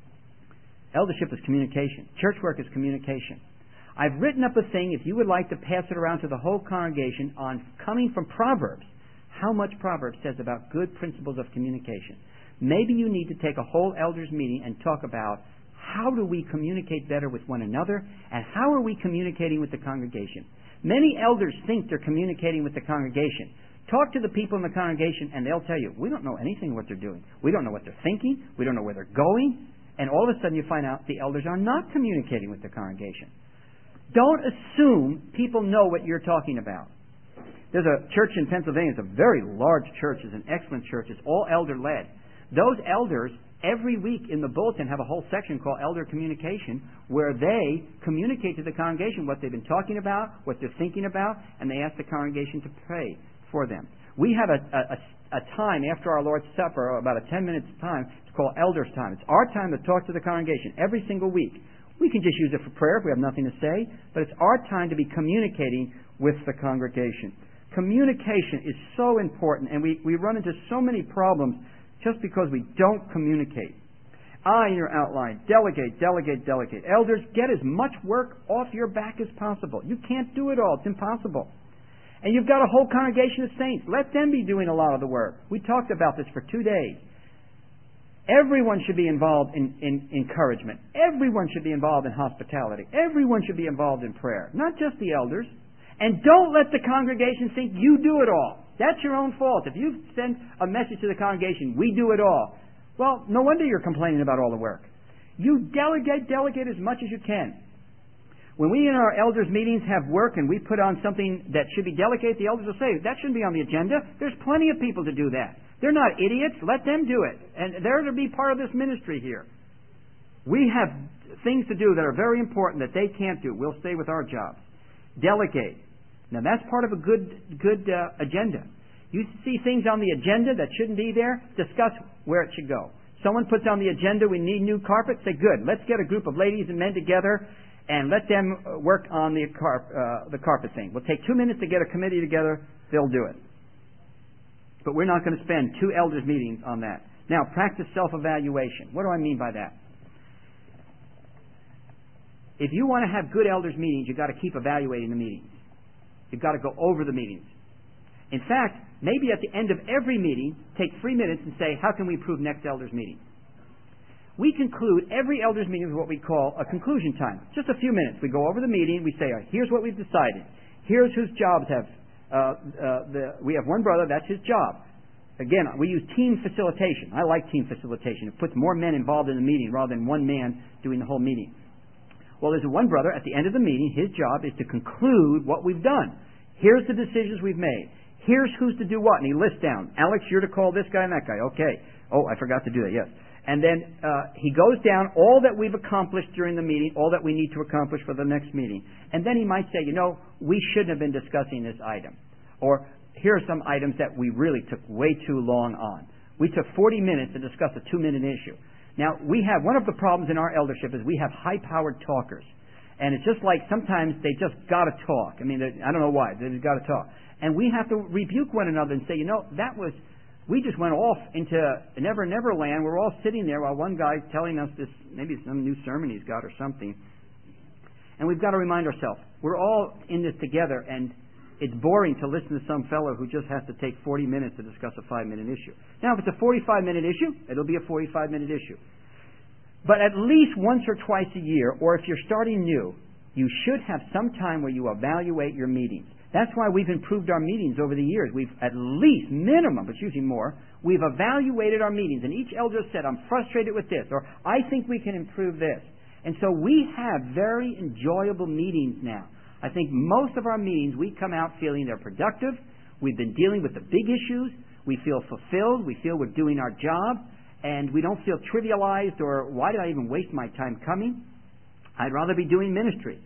Eldership is communication. Church work is communication. I've written up a thing, if you would like to pass it around to the whole congregation, on coming from Proverbs, how much Proverbs says about good principles of communication. Maybe you need to take a whole elders meeting and talk about how do we communicate better with one another, and how are we communicating with the congregation. Many elders think they're communicating with the congregation. Talk to the people in the congregation, and they'll tell you, we don't know anything what they're doing. We don't know what they're thinking. We don't know where they're going. And all of a sudden you find out the elders are not communicating with the congregation. Don't assume people know what you're talking about. There's a church in Pennsylvania. It's a very large church. It's an excellent church. It's all elder-led. Those elders, every week in the bulletin, have a whole section called Elder Communication, where they communicate to the congregation what they've been talking about, what they're thinking about, and they ask the congregation to pray for them. We have a, a, a time after our Lord's Supper, about a ten minutes time. It's called Elders' Time. It's our time to talk to the congregation every single week. We can just use it for prayer if we have nothing to say, but it's our time to be communicating with the congregation. Communication is so important, and we, we run into so many problems just because we don't communicate. I, in your outline, delegate, delegate, delegate. Elders, get as much work off your back as possible. You can't do it all. It's impossible. And you've got a whole congregation of saints. Let them be doing a lot of the work. We talked about this for two days. Everyone should be involved in, in encouragement. Everyone should be involved in hospitality. Everyone should be involved in prayer, not just the elders. And don't let the congregation think you do it all. That's your own fault. If you send a message to the congregation, we do it all, well, no wonder you're complaining about all the work. You delegate, delegate as much as you can. When we in our elders' meetings have work and we put on something that should be delegated, the elders will say, that shouldn't be on the agenda. There's plenty of people to do that. They're not idiots. Let them do it. And they're to be part of this ministry here. We have things to do that are very important that they can't do. We'll stay with our jobs. Delegate. Now that's part of a good, good uh, agenda. You see things on the agenda that shouldn't be there, discuss where it should go. Someone puts on the agenda, we need new carpet, say, good, let's get a group of ladies and men together and let them work on the, car, uh, the carpet thing. We'll take two minutes to get a committee together, they'll do it. But we're not going to spend two elders' meetings on that. Now, practice self-evaluation. What do I mean by that? If you want to have good elders' meetings, you've got to keep evaluating the meetings. You've got to go over the meetings. In fact, maybe at the end of every meeting, take three minutes and say, how can we improve next elders' meeting? We conclude every elders' meeting with what we call a conclusion time. Just a few minutes. We go over the meeting. We say, here's what we've decided. Here's whose jobs have, uh, uh, the, we have one brother, that's his job. Again, we use team facilitation. I like team facilitation. It puts more men involved in the meeting rather than one man doing the whole meeting. Well, there's one brother at the end of the meeting. His job is to conclude what we've done. Here's the decisions we've made. Here's who's to do what. And he lists down, Alex, you're to call this guy and that guy. Okay. Oh, I forgot to do that. Yes. And then uh, he goes down all that we've accomplished during the meeting, all that we need to accomplish for the next meeting. And then he might say, you know, we shouldn't have been discussing this item. Or here are some items that we really took way too long on. We took forty minutes to discuss a two-minute issue. Now, we have, one of the problems in our eldership is we have high-powered talkers. And it's just like sometimes they just got to talk. I mean, I don't know why. They just got to talk. And we have to rebuke one another and say, you know, that was... We just went off into Never Never Land. We're all sitting there while one guy's telling us this, maybe some new sermon he's got or something. And we've got to remind ourselves, we're all in this together, and it's boring to listen to some fellow who just has to take forty minutes to discuss a five-minute issue. Now, if it's a forty-five minute issue, it'll be a forty-five minute issue. But at least once or twice a year, or if you're starting new, you should have some time where you evaluate your meetings. That's why we've improved our meetings over the years. We've at least, minimum, but usually more, we've evaluated our meetings. And each elder said, I'm frustrated with this, or I think we can improve this. And so we have very enjoyable meetings now. I think most of our meetings, we come out feeling they're productive. We've been dealing with the big issues. We feel fulfilled. We feel we're doing our job. And we don't feel trivialized or, why did I even waste my time coming? I'd rather be doing ministry.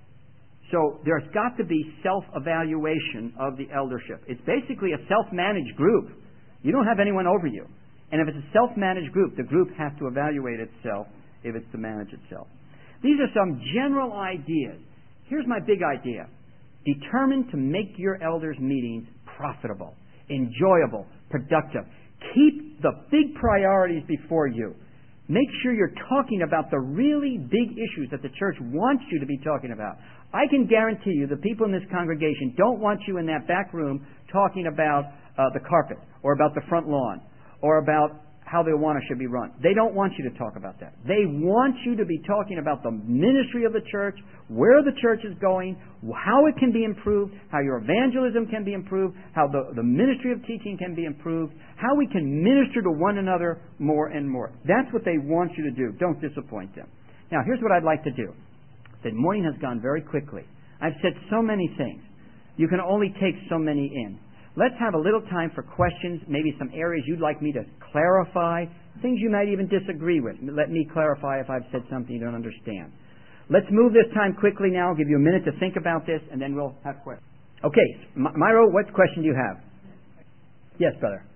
So there's got to be self-evaluation of the eldership. It's basically a self-managed group. You don't have anyone over you. And if it's a self-managed group, the group has to evaluate itself if it's to manage itself. These are some general ideas. Here's my big idea. Determine to make your elders' meetings profitable, enjoyable, productive. Keep the big priorities before you. Make sure you're talking about the really big issues that the church wants you to be talking about. I can guarantee you the people in this congregation don't want you in that back room talking about uh, the carpet or about the front lawn or about how the Awana should be run. They don't want you to talk about that. They want you to be talking about the ministry of the church, where the church is going, how it can be improved, how your evangelism can be improved, how the, the ministry of teaching can be improved, how we can minister to one another more and more. That's what they want you to do. Don't disappoint them. Now, here's what I'd like to do. The morning has gone very quickly. I've said so many things. You can only take so many in. Let's have a little time for questions, maybe some areas you'd like me to clarify, things you might even disagree with. Let me clarify if I've said something you don't understand. Let's move this time quickly now. I'll give you a minute to think about this, and then we'll have questions. Okay, Myro, what question do you have? Yes, brother.